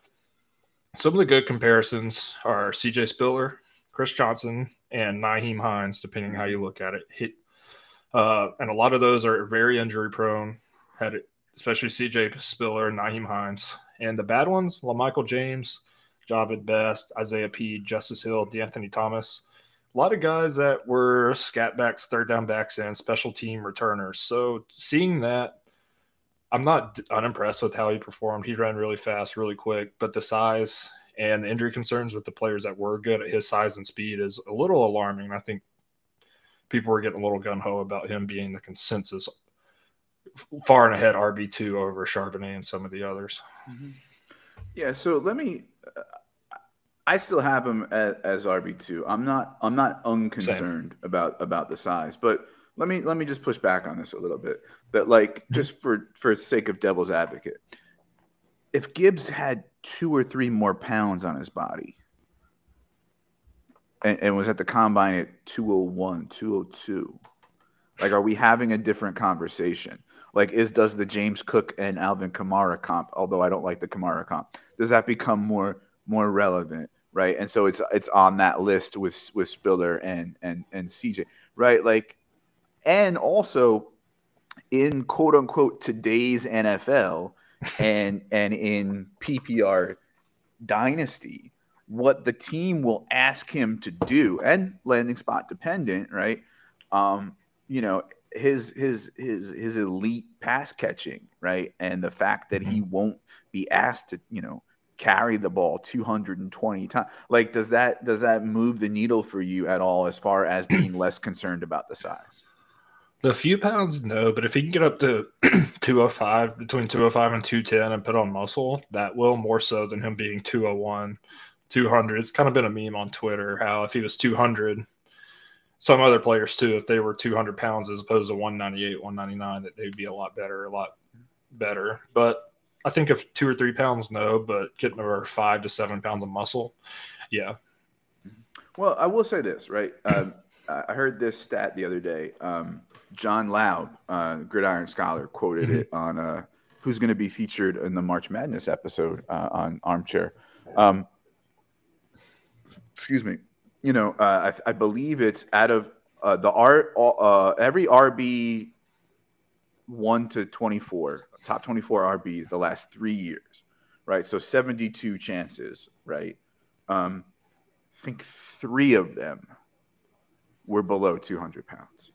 Some of the good comparisons are C J Spiller, Chris Johnson, and Nyheim Hines, depending how you look at it. He, uh, and a lot of those are very injury prone, had it, especially C J Spiller and Nyheim Hines. And the bad ones, LaMichael James, Javid Best, Isaiah P, Justice Hill, DeAnthony Thomas. A lot of guys that were scat backs, third down backs, and special team returners. So seeing that, I'm not unimpressed with how he performed. He ran really fast, really quick, but the size and the injury concerns with the players that were good at his size and speed is a little alarming. I think people were getting a little gun-ho about him being the consensus far and ahead R B two over Charbonnet and some of the others. Mm-hmm. Yeah, so let me uh, I still have him as, as R B two. I'm not I'm not unconcerned Same. about about the size, but let me let me just push back on this a little bit. That like just for for sake of devil's advocate, if Gibbs had two or three more pounds on his body and, and was at the combine at two oh one, two oh two, like are we having a different conversation? Like is does the James Cook and Alvin Kamara comp, although I don't like the Kamara comp, does that become more more relevant? Right. And so it's it's on that list with with Spiller and and and C J. Right. Like, and also in quote unquote today's N F L and and in P P R dynasty, what the team will ask him to do, and landing spot dependent, right? Um, you know, his his his his elite pass catching, right? And the fact that he won't be asked to, you know, carry the ball two hundred twenty times. Like, does that does that move the needle for you at all as far as being less concerned about the size? The few pounds, no, but if he can get up to two oh five, between two oh five and two ten and put on muscle, that will more so than him being two oh one, two hundred. It's kind of been a meme on Twitter how if he was two hundred, some other players too, if they were two hundred pounds as opposed to one ninety-eight, one ninety-nine, that they'd be a lot better, a lot better. But I think if two or three pounds, no, but getting over five to seven pounds of muscle, yeah. Well, I will say this, right? Um, I heard this stat the other day. Um, John Laub, uh, Gridiron Scholar, quoted mm-hmm. it on uh, who's going to be featured in the March Madness episode uh, on Armchair. Um, excuse me. You know, uh, I, I believe it's out of uh, the R, uh, every R B one to twenty-four, top twenty-four R Bs the last three years, right? So seventy-two chances, right? Um, I think three of them were below two hundred pounds.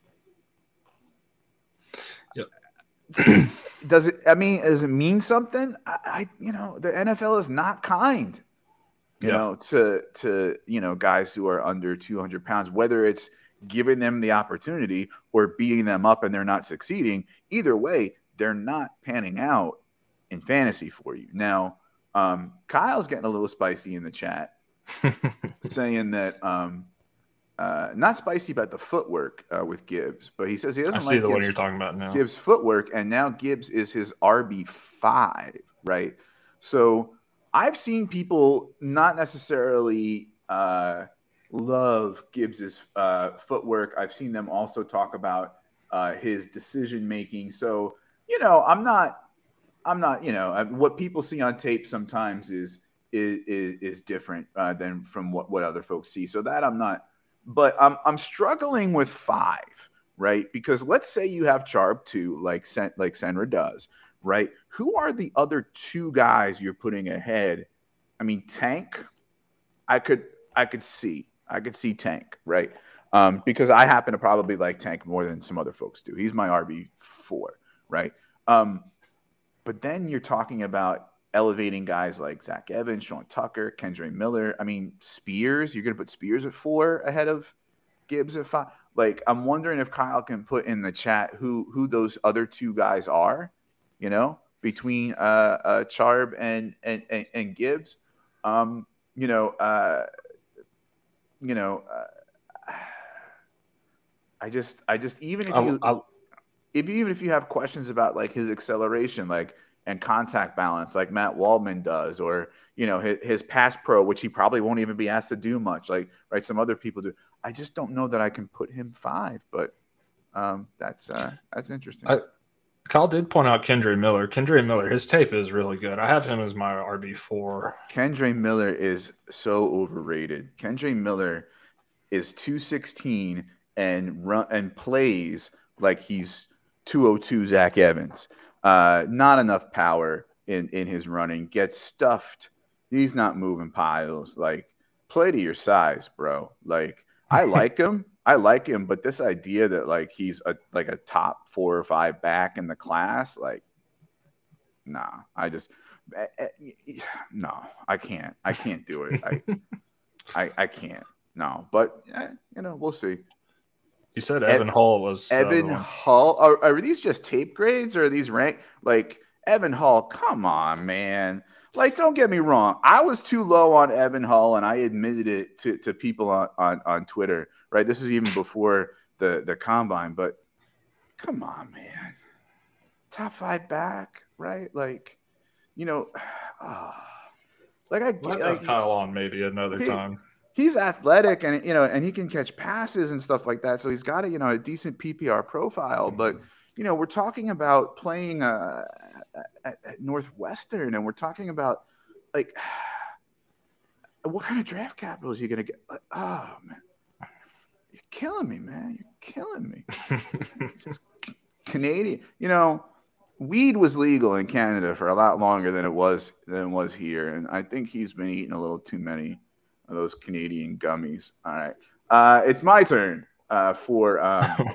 Yep. Does it, I mean, does it mean something? I, I you know, the N F L is not kind, you Yeah. know, to, to, you know, guys who are under two hundred pounds, whether it's giving them the opportunity or beating them up and they're not succeeding. Either way, they're not panning out in fantasy for you. Now, um, Kyle's getting a little spicy in the chat, saying that, um, uh, not spicy about the footwork uh, with Gibbs, but he says he doesn't I see like the Gibbs, one you're talking about now. Gibbs' footwork, and now Gibbs is his R B five, right? So I've seen people not necessarily uh, love Gibbs's uh, footwork. I've seen them also talk about uh, his decision making. So you know, I'm not, I'm not, you know, what people see on tape sometimes is is is, is different uh, than from what, what other folks see. So that I'm not. But I'm I'm struggling with five, right? Because let's say you have Charb two, like Sen, like Senra does, right? Who are the other two guys you're putting ahead? I mean, Tank, I could I could see I could see Tank, right? Um, because I happen to probably like Tank more than some other folks do. He's my R B four, right? Um, but then you're talking about elevating guys like Zach Evans, Sean Tucker, Kendre Miller. I mean, Spears, you're going to put Spears at four ahead of Gibbs at five. Like, I'm wondering if Kyle can put in the chat who who those other two guys are, you know, between uh, uh, Charb and, and, and, and Gibbs. Um, you know, uh, you know, uh, I just, I just, even if you, I, I, if even if you have questions about like his acceleration, like, and contact balance like Matt Waldman does, or, you know, his, his pass pro, which he probably won't even be asked to do much, like, right, some other people do. I just don't know that I can put him five, but um, that's uh, that's interesting. I, Kyle did point out Kendre Miller. Kendre Miller, his tape is really good. I have him as my R B four. Kendre Miller is so overrated. Kendre Miller is two sixteen and run and plays like he's two oh two Zach Evans. Uh, not enough power in, in his running. Gets stuffed. He's not moving piles. Like, play to your size, bro. Like, I like him. I like him, but this idea that like he's a like a top four or five back in the class, like, nah. I just no. I can't. I can't do it. I I, I can't. No. But eh, you know, we'll see. You said Evan Ed, Hall was Evan uh, Hall. Are, are these just tape grades or are these rank? Like Evan Hall, come on, man. Like, don't get me wrong. I was too low on Evan Hall, and I admitted it to, to people on, on, on Twitter, right? This is even before the, the combine, but come on, man. Top five back, right? Like, you know, oh, like I Let like, Kyle on maybe another he, time. He's athletic and, you know, and he can catch passes and stuff like that. So he's got a, you know, a decent P P R profile, but, you know, we're talking about playing uh, at, at Northwestern, and we're talking about like, what kind of draft capital is he going to get? Like, oh man, you're killing me, man. You're killing me. Canadian, you know, weed was legal in Canada for a lot longer than it was, than it was here. And I think he's been eating a little too many of those Canadian gummies. All right. Uh, it's my turn uh, for um,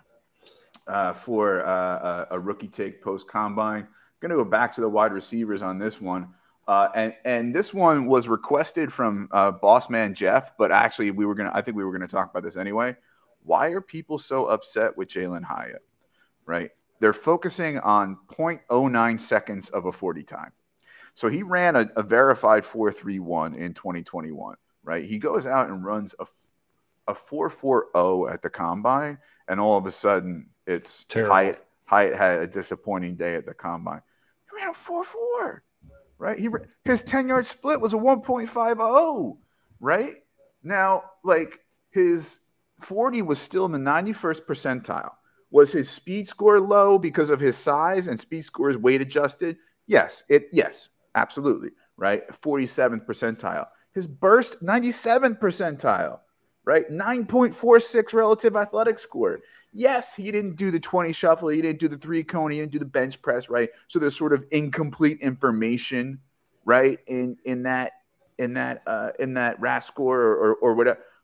uh, for uh, a rookie take post combine. Going to go back to the wide receivers on this one, uh, and and this one was requested from uh, Boss Man Jeff, but actually we were gonna. I think we were gonna talk about this anyway. Why are people so upset with Jalen Hyatt? Right? They're focusing on zero point zero nine seconds of a forty time. So he ran a, a verified four three one in twenty twenty-one. Right? He goes out and runs a a four forty at the combine, and all of a sudden it's Terrible. Hyatt. Hyatt had a disappointing day at the combine. He ran a four four, right? He his ten yard split was a one point five oh, right? Now, like his forty was still in the ninety-first percentile. Was his speed score low because of his size and speed score is weight adjusted? Yes, it yes, absolutely, right? forty-seventh percentile. His burst, ninety-seventh percentile, right? nine point four six relative athletic score. Yes, he didn't do the twenty shuffle. He didn't do the three cone. He didn't do the bench press, right? So there's sort of incomplete information, right, in in that in that uh, in that R A S score or, or or whatever.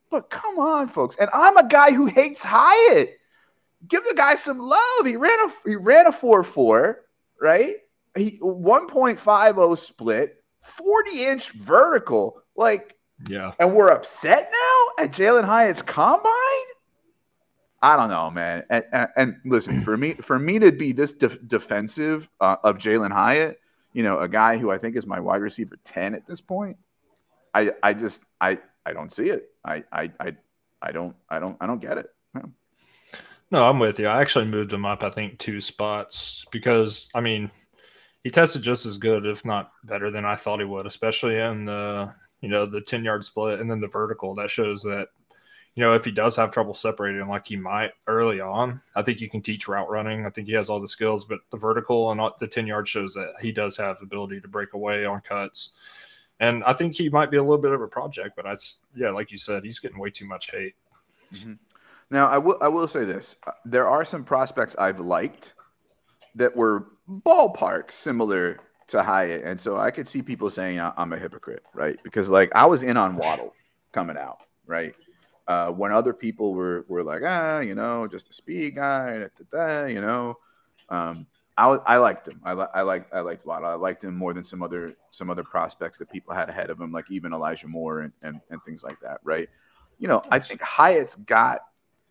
but come on, folks. And I'm a guy who hates Hyatt. Give the guy some love. He ran a he ran a four four, right? He one point five oh split, forty inch vertical. Like, Yeah. and we're upset now at Jalen Hyatt's combine? I don't know, man. And, and, and listen, for me, for me to be this def- defensive uh, of Jalen Hyatt, you know, a guy who I think is my wide receiver ten at this point, I, I just, I, I don't see it. I, I, I, I don't, I don't, I don't get it. Yeah. No, I'm with you. I actually moved him up, I think, two spots because, I mean, he tested just as good, if not better than I thought he would, especially in the, you know, the ten-yard split and then the vertical. That shows that, you know, if he does have trouble separating like he might early on, I think you can teach route running. I think he has all the skills, but the vertical and the ten-yard shows that he does have the ability to break away on cuts. And I think he might be a little bit of a project, but I, yeah, like you said, he's getting way too much hate. Mm-hmm. Now, I will I will say this. There are some prospects I've liked that were ballpark similar to Hyatt. And so I could see people saying I'm a hypocrite, right? Because, like, I was in on Waddle coming out, right? Uh, when other people were were like, ah, you know, just a speed guy, da, da, da, you know. Um, I, I liked him. I, li- I, liked, I liked Waddle. I liked him more than some other some other prospects that people had ahead of him, like even Elijah Moore and, and, and things like that, right? You know, I think Hyatt's got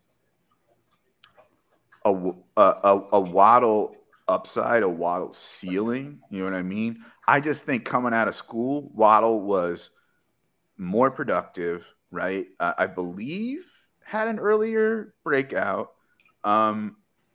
a, a, a Waddle upside, a Waddle ceiling. You know what I mean? I just think coming out of school, Waddle was more productive, right? Uh, I believe had an earlier breakout, um,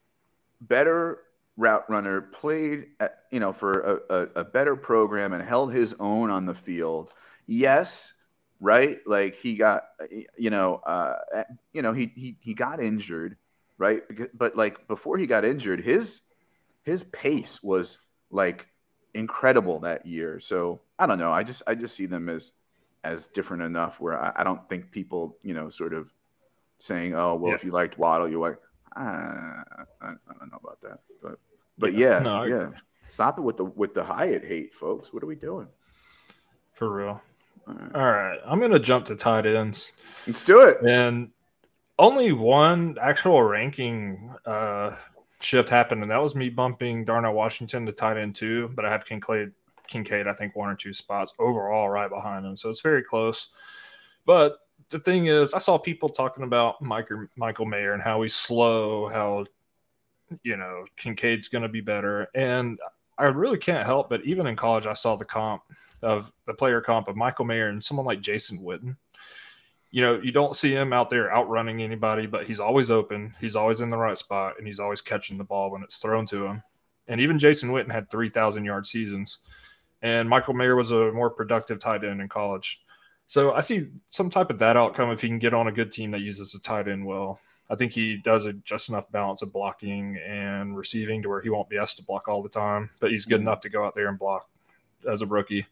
better route runner, played at, you know, for a, a, a better program and held his own on the field. Yes, right? Like he got, you know, uh, you know, he he he got injured. Right. But like before he got injured, his his pace was like incredible that year. So I don't know. I just I just see them as as different enough where I, I don't think people, you know, sort of saying, oh, well, Yeah. if you liked Waddle, you're like, ah, I, I don't know about that. But but yeah, Yeah. No, I yeah. agree. Stop it with the with the Hyatt hate, folks. What are we doing? For real. All right. All right. I'm going to jump to tight ends. Let's do it. And only one actual ranking uh, shift happened, and that was me bumping Darnell Washington to tight end two, but I have Kincaid, Kincaid, I think, one or two spots overall right behind him. So it's very close. But the thing is, I saw people talking about Michael, Michael Mayer and how he's slow, how, you know, Kincaid's going to be better. And I really can't help, but even in college, I saw the comp of the player comp of Michael Mayer and someone like Jason Witten. You know, you don't see him out there outrunning anybody, but he's always open. He's always in the right spot, and he's always catching the ball when it's thrown to him. And even Jason Witten had three thousand yard seasons. And Michael Mayer was a more productive tight end in college. So I see some type of that outcome if he can get on a good team that uses a tight end well. I think he does a just enough balance of blocking and receiving to where he won't be asked to block all the time, but he's good enough to go out there and block as a rookie.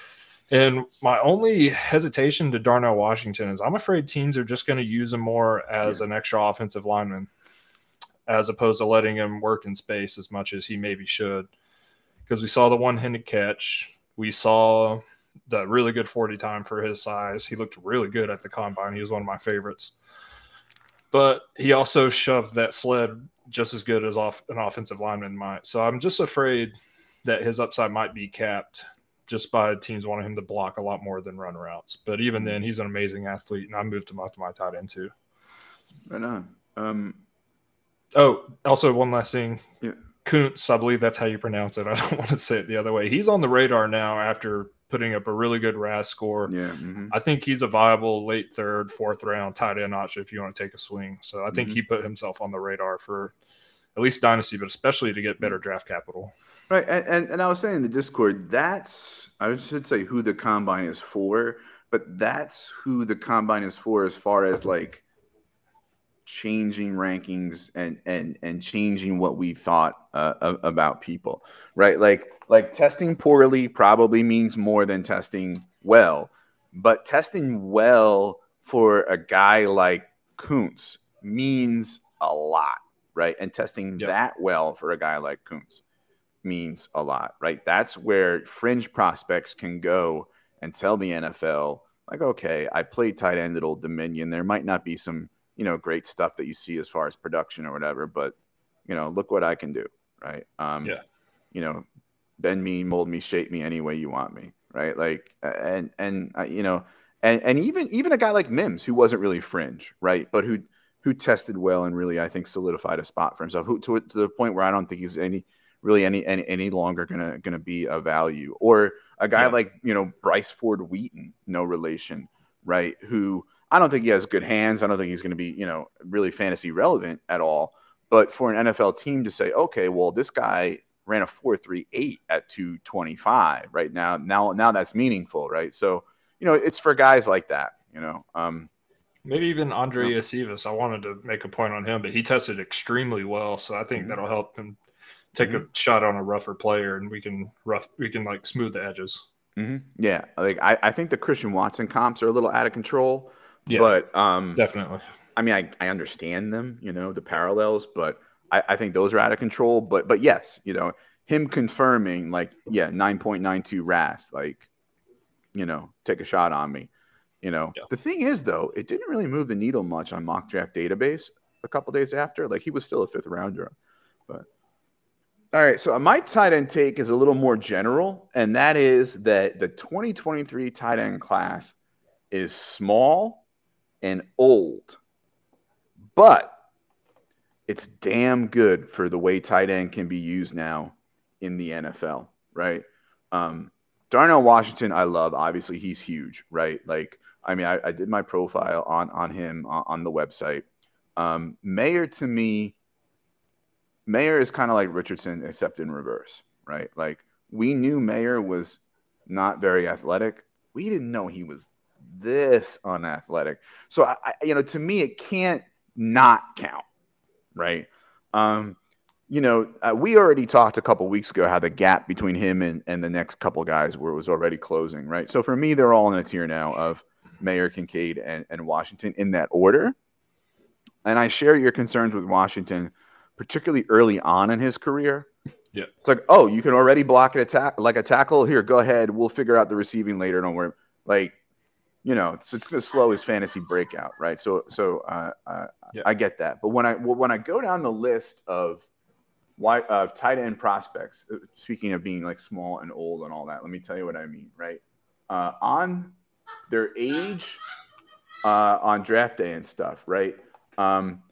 And my only hesitation to Darnell Washington is I'm afraid teams are just going to use him more as Yeah. an extra offensive lineman as opposed to letting him work in space as much as he maybe should. Because we saw the one-handed catch. We saw the really good forty time for his size. He looked really good at the combine. He was one of my favorites. But he also shoved that sled just as good as off an offensive lineman might. So I'm just afraid that his upside might be capped just by teams wanting him to block a lot more than run routes. But even then, he's an amazing athlete, and I moved him up to my tight end too. Right on. Um, Oh, also one last thing. yeah. Kuntz, I believe that's how you pronounce it. I don't want to say it the other way. He's on the radar now after putting up a really good R A S score. Yeah. Mm-hmm. I think he's a viable late third, fourth round tight end option if you want to take a swing. So I think Mhm. he put himself on the radar for at least dynasty, but especially to get better draft capital. Right, and, and and I was saying in the Discord, that's I should say who the combine is for, but that's who the combine is for as far as like changing rankings and and and changing what we thought uh, about people, right? Like like testing poorly probably means more than testing well, but testing well for a guy like Kuntz means a lot, right? And testing Yep. that well for a guy like Kuntz means a lot, right? That's where fringe prospects can go and tell the N F L, Like, okay, I played tight end at Old Dominion. There might not be some, you know, great stuff that you see as far as production or whatever, but, you know, look what I can do, right? Um, Yeah. You know, bend me, mold me, shape me any way you want me, right? Like, and, and, uh, you know, and, and even, even a guy like Mims, who wasn't really fringe, right? But who, who tested well and really, I think, solidified a spot for himself, who, to, to the point where I don't think he's any, really any, any, any longer gonna, gonna be a value. Or a guy Yeah. like, you know, Bryce Ford Wheaton, no relation, right? Who I don't think he has good hands. I don't think he's going to be, you know, really fantasy relevant at all. But for an N F L team to say, okay, well, this guy ran a four three eight at two twenty-five right now. Now, now that's meaningful, right? So, you know, it's for guys like that, you know. Um, Maybe even Andre Acevas. I wanted to make a point on him, but he tested extremely well. So I think Mhm. that'll help him take Mhm. a shot on a rougher player, and we can rough we can like smooth the edges. mm-hmm. Yeah, like I, I think the Christian Watson comps are a little out of control, Yeah. but um, Definitely. I mean, I, I understand them, you know, the parallels, but I, I think those are out of control. But but yes, you know, him confirming like, yeah, nine point nine two R A S, like, you know, take a shot on me. You know, Yeah. the thing is, though, it didn't really move the needle much on Mock Draft Database a couple days after. Like, he was still a fifth rounder. But all right, so my tight end take is a little more general, and that is that the twenty twenty-three tight end class is small and old, but it's damn good for the way tight end can be used now in the N F L, right? Um, Darnell Washington, I love. Obviously, he's huge, right? Like, I mean, I, I did my profile on on him on, on the website. Um, Mayer, to me, Mayer is kind of like Richardson, except in reverse, right? Like, we knew Mayer was not very athletic. We didn't know he was this unathletic. So, I, I, you know, to me, it can't not count, right? Um, you know, uh, we already talked a couple weeks ago how the gap between him and, and the next couple guys were was already closing, right? So for me, they're all in a tier now of Mayer, Kincaid, and, and Washington in that order. And I share your concerns with Washington, particularly early on in his career. Yeah. It's like, oh, you can already block an attack like a tackle. Here, go ahead. We'll figure out the receiving later. Don't worry. Like, you know, so it's going to slow his fantasy breakout, right? So, so uh, uh, Yeah. I get that. But when I when I go down the list of why uh, tight end prospects, speaking of being like small and old and all that, let me tell you what I mean, right? Uh, on their age, uh, on draft day and stuff, right? Um,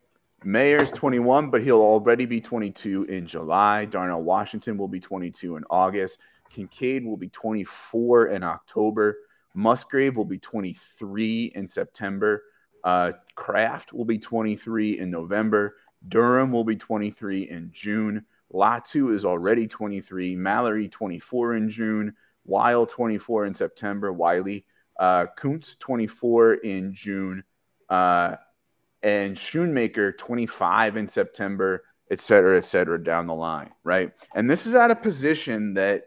Mayer's twenty-one, but he'll already be twenty-two in July. Darnell Washington will be twenty-two in August. Kincaid will be twenty-four in October. Musgrave will be twenty-three in September. Uh, Kraft will be twenty-three in November. Durham will be twenty-three in June. Latu is already twenty-three. Mallory, twenty-four in June. Weil, twenty-four in September. Wiley. Uh, Kuntz, twenty-four in June. Uh, and Schoonmaker, twenty-five in September, et cetera, et cetera, down the line, right? And this is at a position that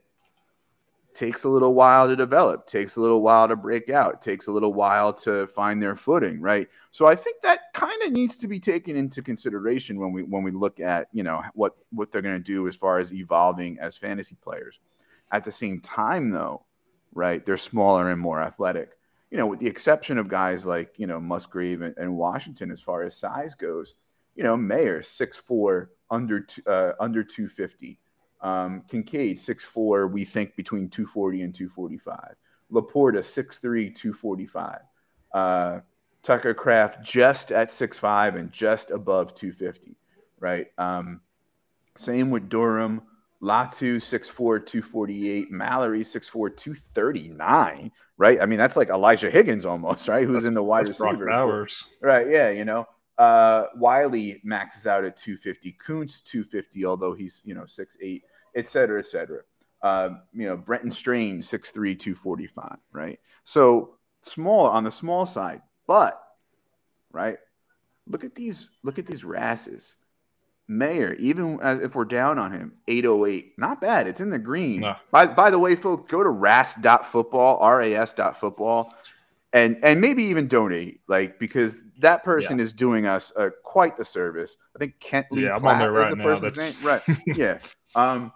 takes a little while to develop, takes a little while to break out, takes a little while to find their footing, right? So I think that kind of needs to be taken into consideration when we when we look at, you know, what what they're going to do as far as evolving as fantasy players. At the same time, though, right, they're smaller and more athletic. You know, with the exception of guys like, you know, Musgrave and, and Washington as far as size goes. You know, Mayer, six foot four, under two, uh, under two fifty. Um, Kincaid, six foot four, we think between two forty and two forty-five. Laporta, six three, two forty-five. Uh, Tucker Kraft, just at six five and just above two fifty, right? Um, same with Durham. Latu, six four, two forty-eight. Mallory, six four, two thirty-nine, right? I mean, that's like Elijah Higgins almost, right? Who's That's- in the wide That's Brock receiver. Bowers. Right, yeah, you know. Uh, Wiley maxes out at two fifty. Kuntz, two fifty, although he's, you know, six eight, et cetera, et cetera. Uh, you know, Brenton Strange, six three, two forty-five, right? So small on the small side, but, right, look at these, look at these R A Ss. Mayer, even as if we're down on him, eight oh eight. Not bad. It's in the green. No. By, by the way, folks, go to ras dot football, R A S dot football, and and maybe even donate, like, because that person is doing us uh, quite the service. I think Kent Lee Yeah, I'm Platt on there is right the now. person's That's- name. Right. Yeah. Um,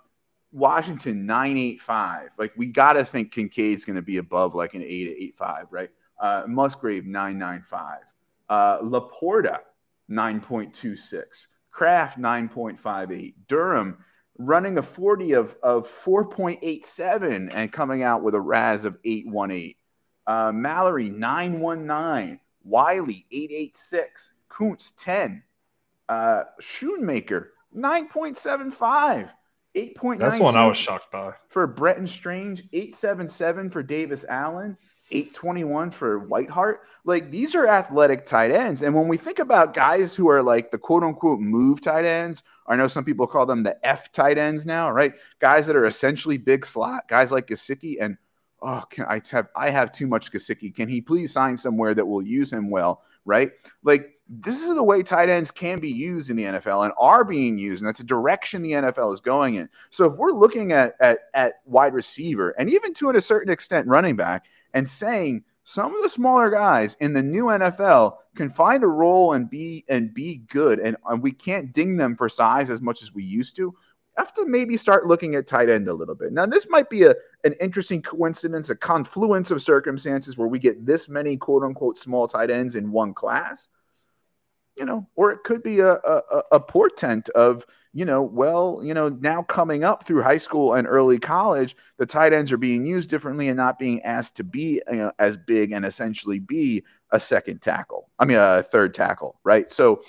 Washington nine eight five. Like we got to think Kincaid's going to be above like an eight eight five, right? Uh, Musgrave nine nine five. Uh, Laporta nine point two six. Kraft nine point five eight. Durham running a forty of of four point eight seven and coming out with a R A S of eight one eight. Uh, Mallory nine one nine. Wiley eight eight six. Kuntz ten. Uh, Schoonmaker nine point seven five. eight point nine two. That's one I was shocked by. For Bretton Strange, eight seventy-seven for Davis Allen, eight twenty-one for Whiteheart. Like, these are athletic tight ends. And when we think about guys who are like the quote-unquote move tight ends, I know some people call them the F tight ends now, right? Guys that are essentially big slot, guys like Gesicki. And, oh, can I have I have too much Gesicki. Can he please sign somewhere that will use him well, right? Like, this is the way tight ends can be used in the N F L and are being used, and that's a direction the N F L is going in. So if we're looking at at, at wide receiver and even to a certain extent running back and saying some of the smaller guys in the new N F L can find a role and be and be good, and, and we can't ding them for size as much as we used to, we have to maybe start looking at tight end a little bit. Now, this might be a an interesting coincidence, a confluence of circumstances where we get this many quote-unquote small tight ends in one class. You know, or it could be a, a, a portent of, you know, well, you know, now coming up through high school and early college, the tight ends are being used differently and not being asked to be, you know, as big and essentially be a second tackle. I mean, a third tackle, right? So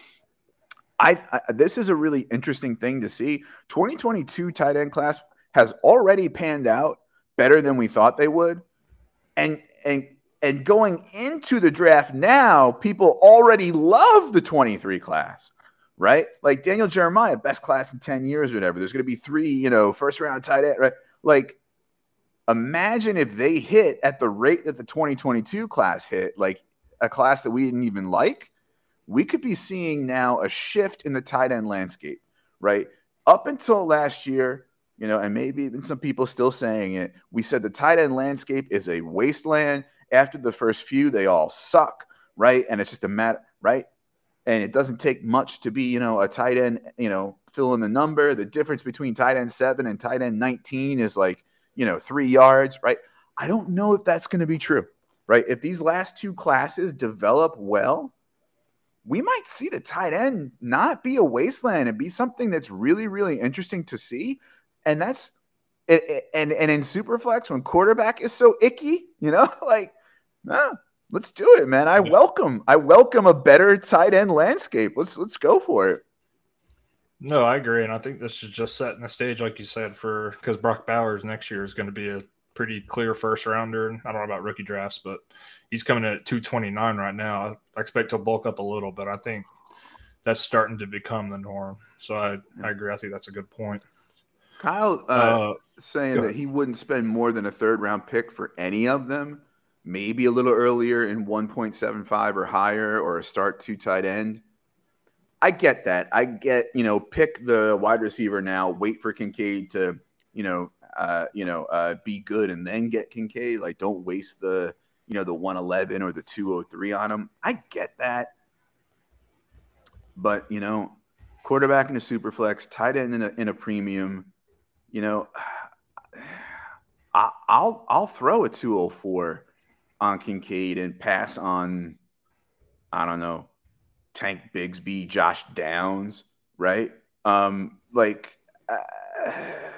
I, I this is a really interesting thing to see. twenty twenty-two tight end class has already panned out better than we thought they would. And, and, And going into the draft now, people already love the twenty-three class, right? Like Daniel Jeremiah, best class in ten years or whatever. There's going to be three, you know, first round tight end, right? Like, imagine if they hit at the rate that the twenty twenty-two class hit, like a class that we didn't even like. We could be seeing now a shift in the tight end landscape, right? Up until last year, you know, and maybe even some people still saying it, we said the tight end landscape is a wasteland. After the first few, they all suck, right? And it's just a matter, right? And it doesn't take much to be, you know, a tight end, you know, fill in the number. The difference between tight end seven and tight end nineteen is like, you know, three yards, right? I don't know if that's going to be true, right? If these last two classes develop well, we might see the tight end not be a wasteland and be something that's really, really interesting to see. And that's, and, and in Superflex, when quarterback is so icky, you know, like, no, let's do it, man. I welcome, I welcome a better tight end landscape. Let's let's go for it. No, I agree, and I think this is just setting the stage, like you said, for because Brock Bowers next year is going to be a pretty clear first rounder. I don't know about rookie drafts, but he's coming in at two twenty-nine right now. I expect to bulk up a little, but I think that's starting to become the norm. So I, I agree. I think that's a good point. Kyle uh, Uh, saying that he wouldn't spend more than a third round pick for any of them. Maybe a little earlier in one point seven five or higher, or a start two tight end. I get that. I get, you know, pick the wide receiver now, wait for Kincaid to, you know, uh, you know, uh, be good and then get Kincaid. Like, don't waste the, you know, the one eleven or the two oh three on him. I get that. But, you know, quarterback in a super flex, tight end in a, in a premium, you know, I, I'll, I'll throw a two oh four on Kincaid and pass on, I don't know, Tank Bigsby, Josh Downs, right? Um, like, uh,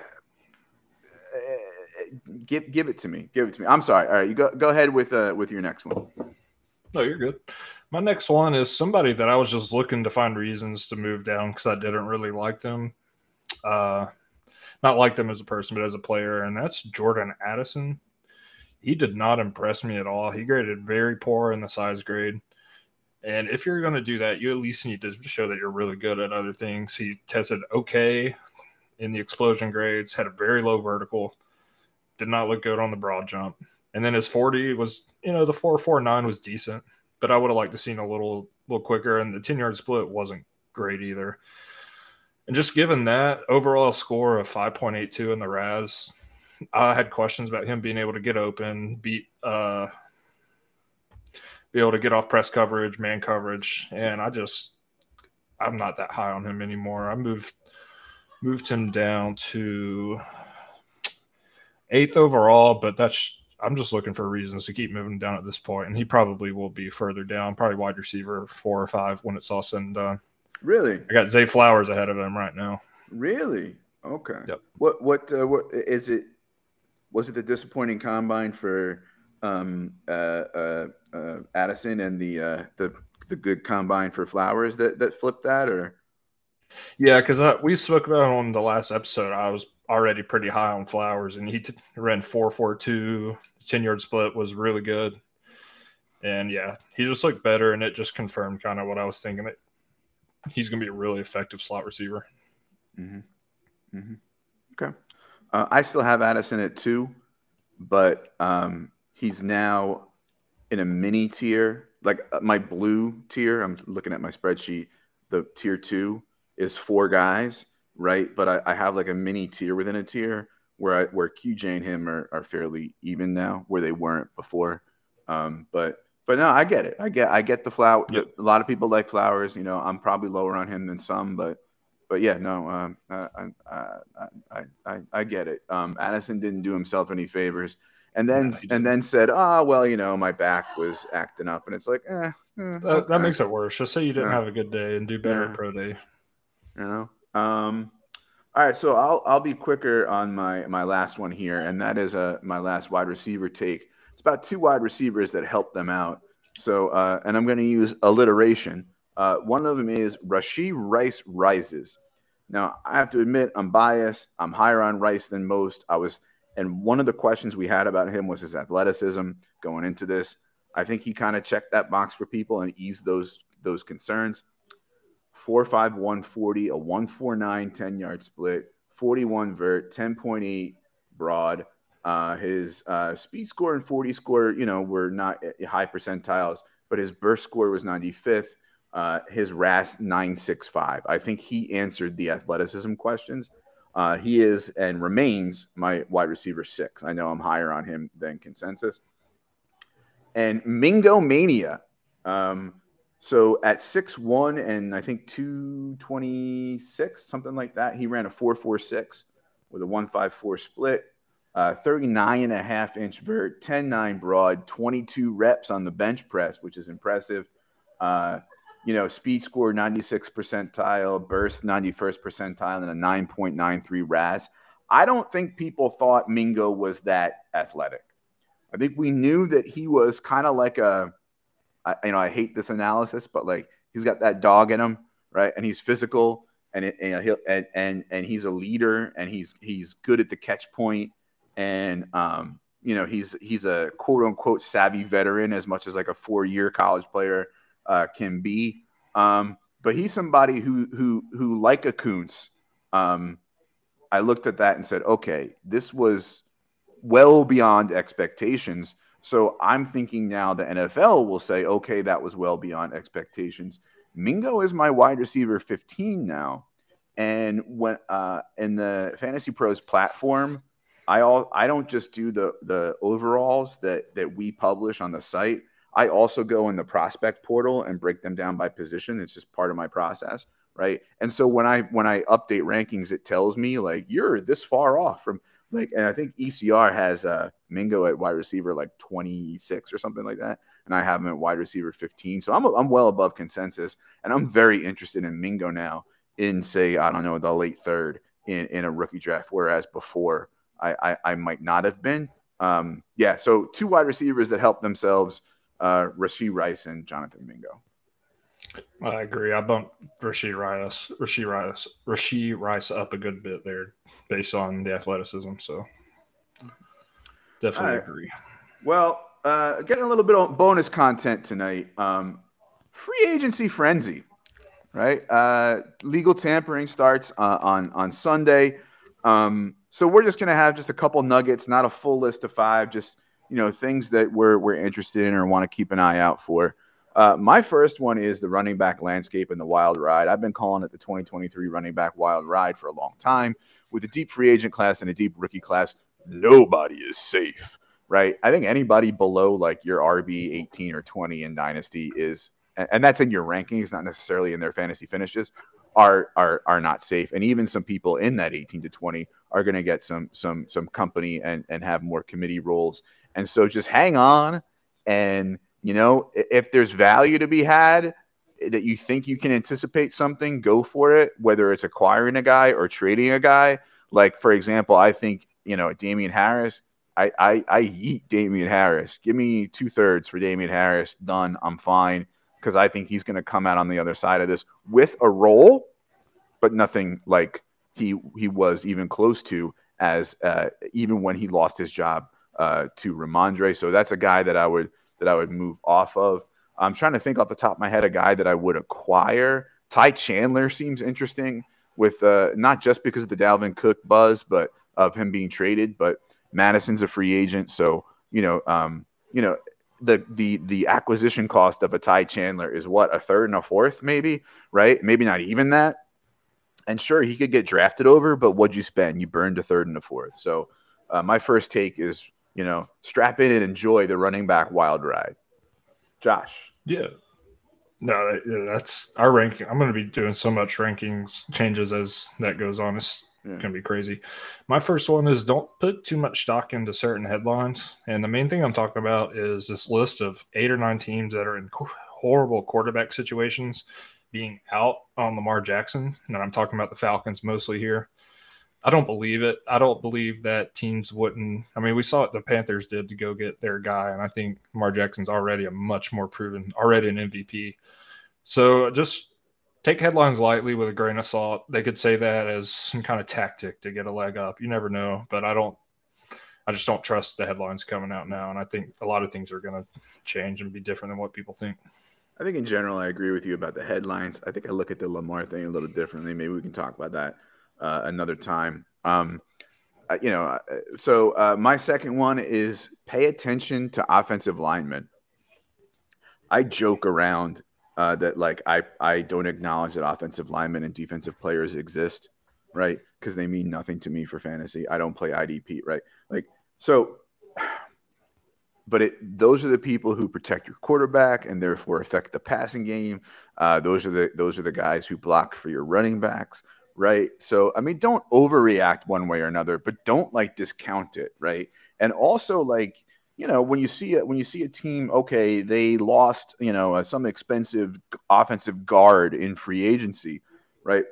give give it to me, give it to me. I'm sorry. All right, you go go ahead with uh with your next one. No, you're good. My next one is somebody that I was just looking to find reasons to move down because I didn't really like them. Uh, not like them as a person, but as a player, and that's Jordan Addison. He did not impress me at all. He graded very poor in the size grade. And if you're going to do that, you at least need to show that you're really good at other things. He tested okay in the explosion grades, had a very low vertical, did not look good on the broad jump. And then his forty was, you know, the four four nine was decent, but I would have liked to seen a little, little quicker. And the ten-yard split wasn't great either. And just given that overall score of five point eight two in the R A S, I had questions about him being able to get open, beat, uh, be able to get off press coverage, man coverage, and I just, I'm not that high on him anymore. I moved moved him down to eighth overall, but that's I'm just looking for reasons to keep moving down at this point, and he probably will be further down, probably wide receiver four or five when it's all said and done. Really? I got Zay Flowers ahead of him right now. Really? Okay. Yep. What what uh, what is it? Was it the disappointing combine for um, uh, uh, uh, Addison and the uh, the the good combine for Flowers that that flipped that, or? Yeah, because we spoke about it on the last episode. I was already pretty high on Flowers, and he t- ran four four two. ten-yard split was really good. And, yeah, he just looked better, and it just confirmed kind of what I was thinking. That he's going to be a really effective slot receiver. Mm-hmm. Mm-hmm. Okay. Uh, I still have Addison at two, but um, he's now in a mini tier. Like uh, my blue tier, I'm looking at my spreadsheet, the tier two is four guys, right? But I, I have like a mini tier within a tier where I, where Q J and him are, are fairly even now, where they weren't before. Um, but but no, I get it. I get I get the flower. Yep. A lot of people like Flowers. You know, I'm probably lower on him than some, but but yeah, no, um, I, I, I I I get it. Um, Addison didn't do himself any favors, and then No, he and then said, oh well, you know, my back was acting up, and it's like, eh, eh, That, okay. that makes it worse. Just say you didn't Yeah. have a good day and do better Yeah. at pro day. You know. Um, all right, so I'll I'll be quicker on my my last one here, and that is uh my last wide receiver take. It's about two wide receivers that help them out. So, uh, and I'm going to use alliteration. Uh, one of them is Rashee Rice Rises. Now, I have to admit, I'm biased. I'm higher on Rice than most. I was, and one of the questions we had about him was his athleticism going into this. I think he kind of checked that box for people and eased those those concerns. four five, one forty, a one forty-nine ten-yard split, forty-one vert, ten point eight broad. Uh, his uh, speed score and forty score, you know, were not high percentiles, but his burst score was ninety-fifth. Uh, his R A S nine sixty-five. I think he answered the athleticism questions. Uh, he is and remains my wide receiver six. I know I'm higher on him than consensus. And Mingo Mania. Um, so at six one and I think two twenty-six, something like that, he ran a four four six with a one five four split. Uh, thirty-nine and a half inch vert, ten nine broad, twenty-two reps on the bench press, which is impressive. Uh, you know, speed score ninety-six percentile, burst ninety-first percentile, and a nine point nine three R A S. I don't think people thought Mingo was that athletic. I think we knew that he was kind of like a, I, you know, I hate this analysis, but like he's got that dog in him, right? And he's physical, and it, and he'll and and and he's a leader, and he's he's good at the catch point. And, um, you know, he's he's a quote unquote savvy veteran as much as like a four year college player uh, can be. Um, but he's somebody who who who like a Kuntz. Um, I looked at that and said, OK, this was well beyond expectations. So I'm thinking now the N F L will say, OK, that was well beyond expectations. Mingo is my wide receiver fifteen now. And when uh, in the Fantasy Pros platform, I all I don't just do the the overalls that that we publish on the site. I also go in the prospect portal and break them down by position. It's just part of my process, right? And so when I when I update rankings, it tells me like you're this far off from like, and I think E C R has uh, Mingo at wide receiver like twenty-six or something like that, and I have him at wide receiver fifteen. So I'm I'm well above consensus, and I'm very interested in Mingo now in say I don't know the late third in in a rookie draft, whereas before. I, I, I might not have been. Um, yeah, so two wide receivers that help themselves, uh, Rashee Rice and Jonathan Mingo. I agree. I bumped Rashee Rice, Rashee Rice, Rashee Rice up a good bit there based on the athleticism. So definitely All right. agree. Well, uh, getting a little bit of bonus content tonight. Um, free agency frenzy, right? Uh, legal tampering starts uh, on, on Sunday. Um, so we're just going to have just a couple nuggets, not a full list of five, just, you know, things that we're, we're interested in or want to keep an eye out for. Uh, my first one is the running back landscape and the wild ride. I've been calling it the twenty twenty-three running back wild ride for a long time. With a deep free agent class and a deep rookie class, nobody is safe, right? I think anybody below like your R B eighteen or twenty in Dynasty is, and that's in your rankings, not necessarily in their fantasy finishes, are are are not safe. And even some people in that eighteen to twenty are going to get some some some company and and have more committee roles. And so just hang on, and you know, if there's value to be had that you think you can anticipate something, go for it, whether it's acquiring a guy or trading a guy. Like, for example, I think, you know, Damian Harris, I, I, I eat Damian Harris. Give me two thirds for Damian Harris. Done. I'm fine. Because I think he's going to come out on the other side of this with a role, but nothing like he he was even close to as uh, even when he lost his job uh, to Ramondre. So that's a guy that I would that I would move off of. I'm trying to think off the top of my head a guy that I would acquire. Ty Chandler seems interesting with uh, not just because of the Dalvin Cook buzz, but of him being traded. But Madison's a free agent, so you know, um, you know, the the the acquisition cost of a Ty Chandler is what, a third and a fourth, maybe, right? Maybe not even that. And sure, he could get drafted over, but what'd you spend? You burned a third and a fourth. So uh, my first take is, you know, strap in and enjoy the running back wild ride. Josh. Yeah. No, that, that's our ranking. I'm going to be doing so much rankings changes as that goes on. It's yeah. going to be crazy. My first one is don't put too much stock into certain headlines. And the main thing I'm talking about is this list of eight or nine teams that are in horrible quarterback situations being out on Lamar Jackson. And I'm talking about the Falcons mostly here. I don't believe it. I don't believe that teams wouldn't. I mean, we saw what the Panthers did to go get their guy, and I think Lamar Jackson's already a much more proven, already an M V P. So just take headlines lightly with a grain of salt. They could say that as some kind of tactic to get a leg up. You never know, but I don't. I just don't trust the headlines coming out now, and I think a lot of things are going to change and be different than what people think. I think in general, I agree with you about the headlines. I think I look at the Lamar thing a little differently. Maybe we can talk about that Uh, another time. Um, uh, you know, uh, so uh, my second one is pay attention to offensive linemen. I joke around uh, that like I, I don't acknowledge that offensive linemen and defensive players exist, right? Because they mean nothing to me for fantasy. I don't play I D P, right? Like so, but it those are the people who protect your quarterback and therefore affect the passing game. Uh, those are the those are the guys who block for your running backs. Right. So, I mean, don't overreact one way or another, but don't like discount it. Right. And also, like, you know, when you see it, when you see a team, okay, they lost, you know, uh, some expensive offensive guard in free agency. Right.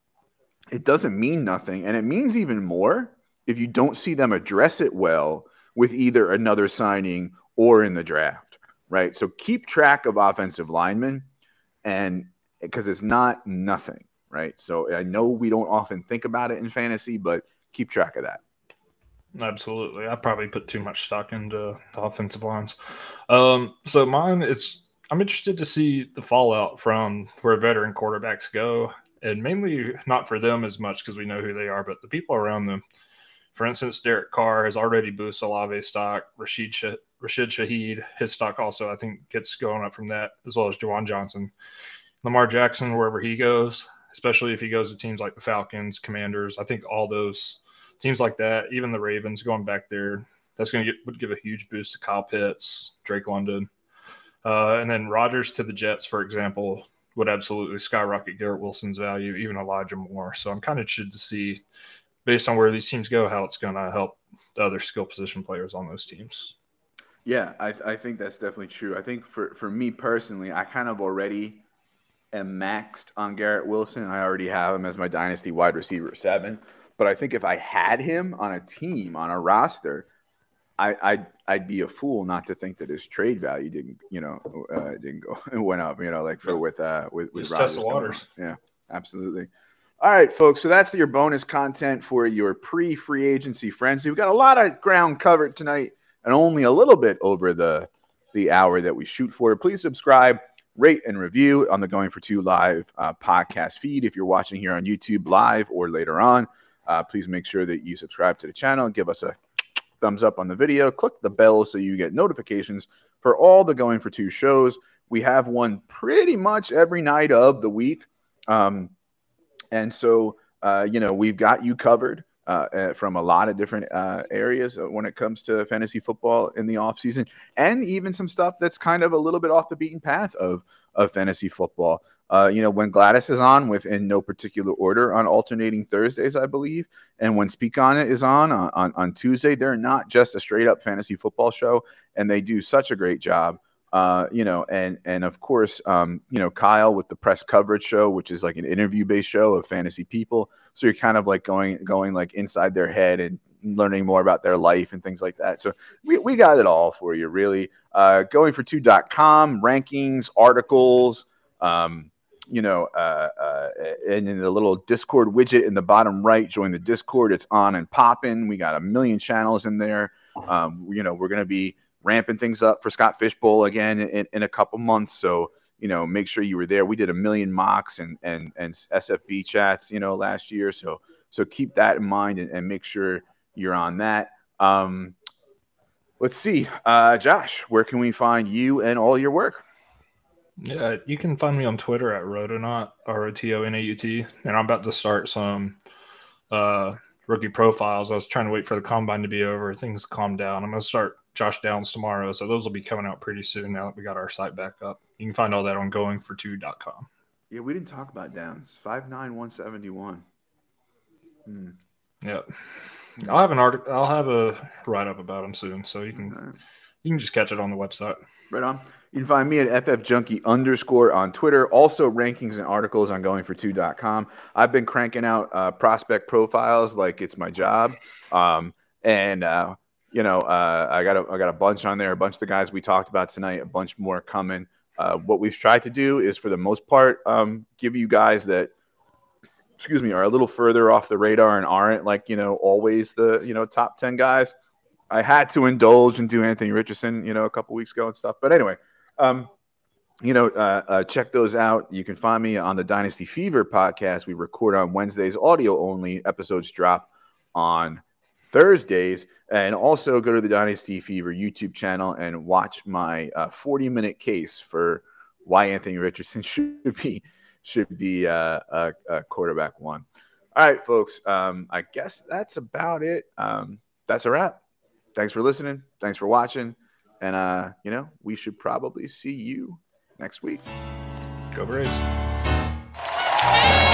It doesn't mean nothing. And it means even more if you don't see them address it well with either another signing or in the draft. Right. So keep track of offensive linemen, and because it's not nothing. Right. So I know we don't often think about it in fantasy, but keep track of that. Absolutely. I probably put too much stock into the offensive lines. Um, so mine, it's I'm interested to see the fallout from where veteran quarterbacks go, and mainly not for them as much because we know who they are, but the people around them. For instance, Derek Carr has already boosted Olave's stock. Rashid Shah- Rashid Shaheed, his stock also, I think, gets going up from that, as well as Juwan Johnson. Lamar Jackson, wherever he goes, especially if he goes to teams like the Falcons, Commanders. I think all those teams like that, even the Ravens going back there, that's going to get would give a huge boost to Kyle Pitts, Drake London. Uh, and then Rodgers to the Jets, for example, would absolutely skyrocket Garrett Wilson's value, even Elijah Moore. So I'm kind of interested to see, based on where these teams go, how it's going to help the other skill position players on those teams. Yeah, I, I think that's definitely true. I think for, for me personally, I kind of already – am maxed on Garrett Wilson. I already have him as my dynasty wide receiver seven. But I think if I had him on a team, on a roster, I, I'd I'd be a fool not to think that his trade value didn't, you know, uh, didn't go it went up, you know, like for with uh with with test the waters. Yeah, absolutely. All right, folks. So that's your bonus content for your pre-free agency frenzy. We've got a lot of ground covered tonight, and only a little bit over the the hour that we shoot for. Please subscribe, rate, and review on the Going for Two live uh, podcast feed. If you're watching here on YouTube live or later on, uh, please make sure that you subscribe to the channel. Give us a thumbs up on the video. Click the bell so you get notifications for all the Going for Two shows. We have one pretty much every night of the week. Um, and so, uh, you know, we've got you covered. uh, uh, from a lot of different uh, areas when it comes to fantasy football in the offseason, and even some stuff that's kind of a little bit off the beaten path of, of fantasy football. Uh, you know, when Gladys is on with in no particular order on alternating Thursdays, I believe, and when Speak On It is on, on on on Tuesday, they're not just a straight up fantasy football show, and they do such a great job. Uh, you know, and and of course, um, you know, Kyle with the press coverage show, which is like an interview based show of fantasy people. So you're kind of like going going like inside their head and learning more about their life and things like that. So we, we got it all for you, really. Uh, going for two dot com, rankings, articles, um, you know, uh, uh, and in the little Discord widget in the bottom right, join the Discord. It's on and popping. We got a million channels in there. Um, you know, we're going to be ramping things up for Scott Fishbowl again in, in a couple months. So, you know, make sure you were there. We did a million mocks and, and, and S F B chats, you know, last year. So, so keep that in mind and, and make sure you're on that. Um, let's see, uh, Josh, where can we find you and all your work? Yeah, you can find me on Twitter at Rotonaut, R O T O N A U T, and I'm about to start some uh, rookie profiles. I was trying to wait for the combine to be over. Things calmed down. I'm going to start Josh Downs tomorrow, so those will be coming out pretty soon now that we got our site back up. You can find all that on going for two dot com. Yeah, we didn't talk about Downs. five nine, one seventy-one. Hmm. Yeah. I'll have an article. I'll have a write-up about him soon, so you can Right. you can just catch it on the website. Right on. You can find me at F F Junkie underscore on Twitter. Also, rankings and articles on going for two dot com. I've been cranking out uh, prospect profiles like it's my job. Um, and, uh, you know, uh, I got a, I got a bunch on there, a bunch of the guys we talked about tonight, a bunch more coming. Uh, what we've tried to do is, for the most part, um, give you guys that, excuse me, are a little further off the radar and aren't like, you know, always the, you know, top ten guys. I had to indulge and do Anthony Richardson, you know, a couple weeks ago and stuff. But anyway, um, you know, uh, uh, check those out. You can find me on the Dynasty Fever podcast. We record on Wednesdays, audio only. Episodes drop on Thursdays. And also go to the Dynasty Fever YouTube channel and watch my uh, forty minute case for why Anthony Richardson should be should be uh, a, a quarterback one. All right, folks. Um, I guess that's about it. Um, that's a wrap. Thanks for listening. Thanks for watching. And, uh, you know, we should probably see you next week. Go Braves.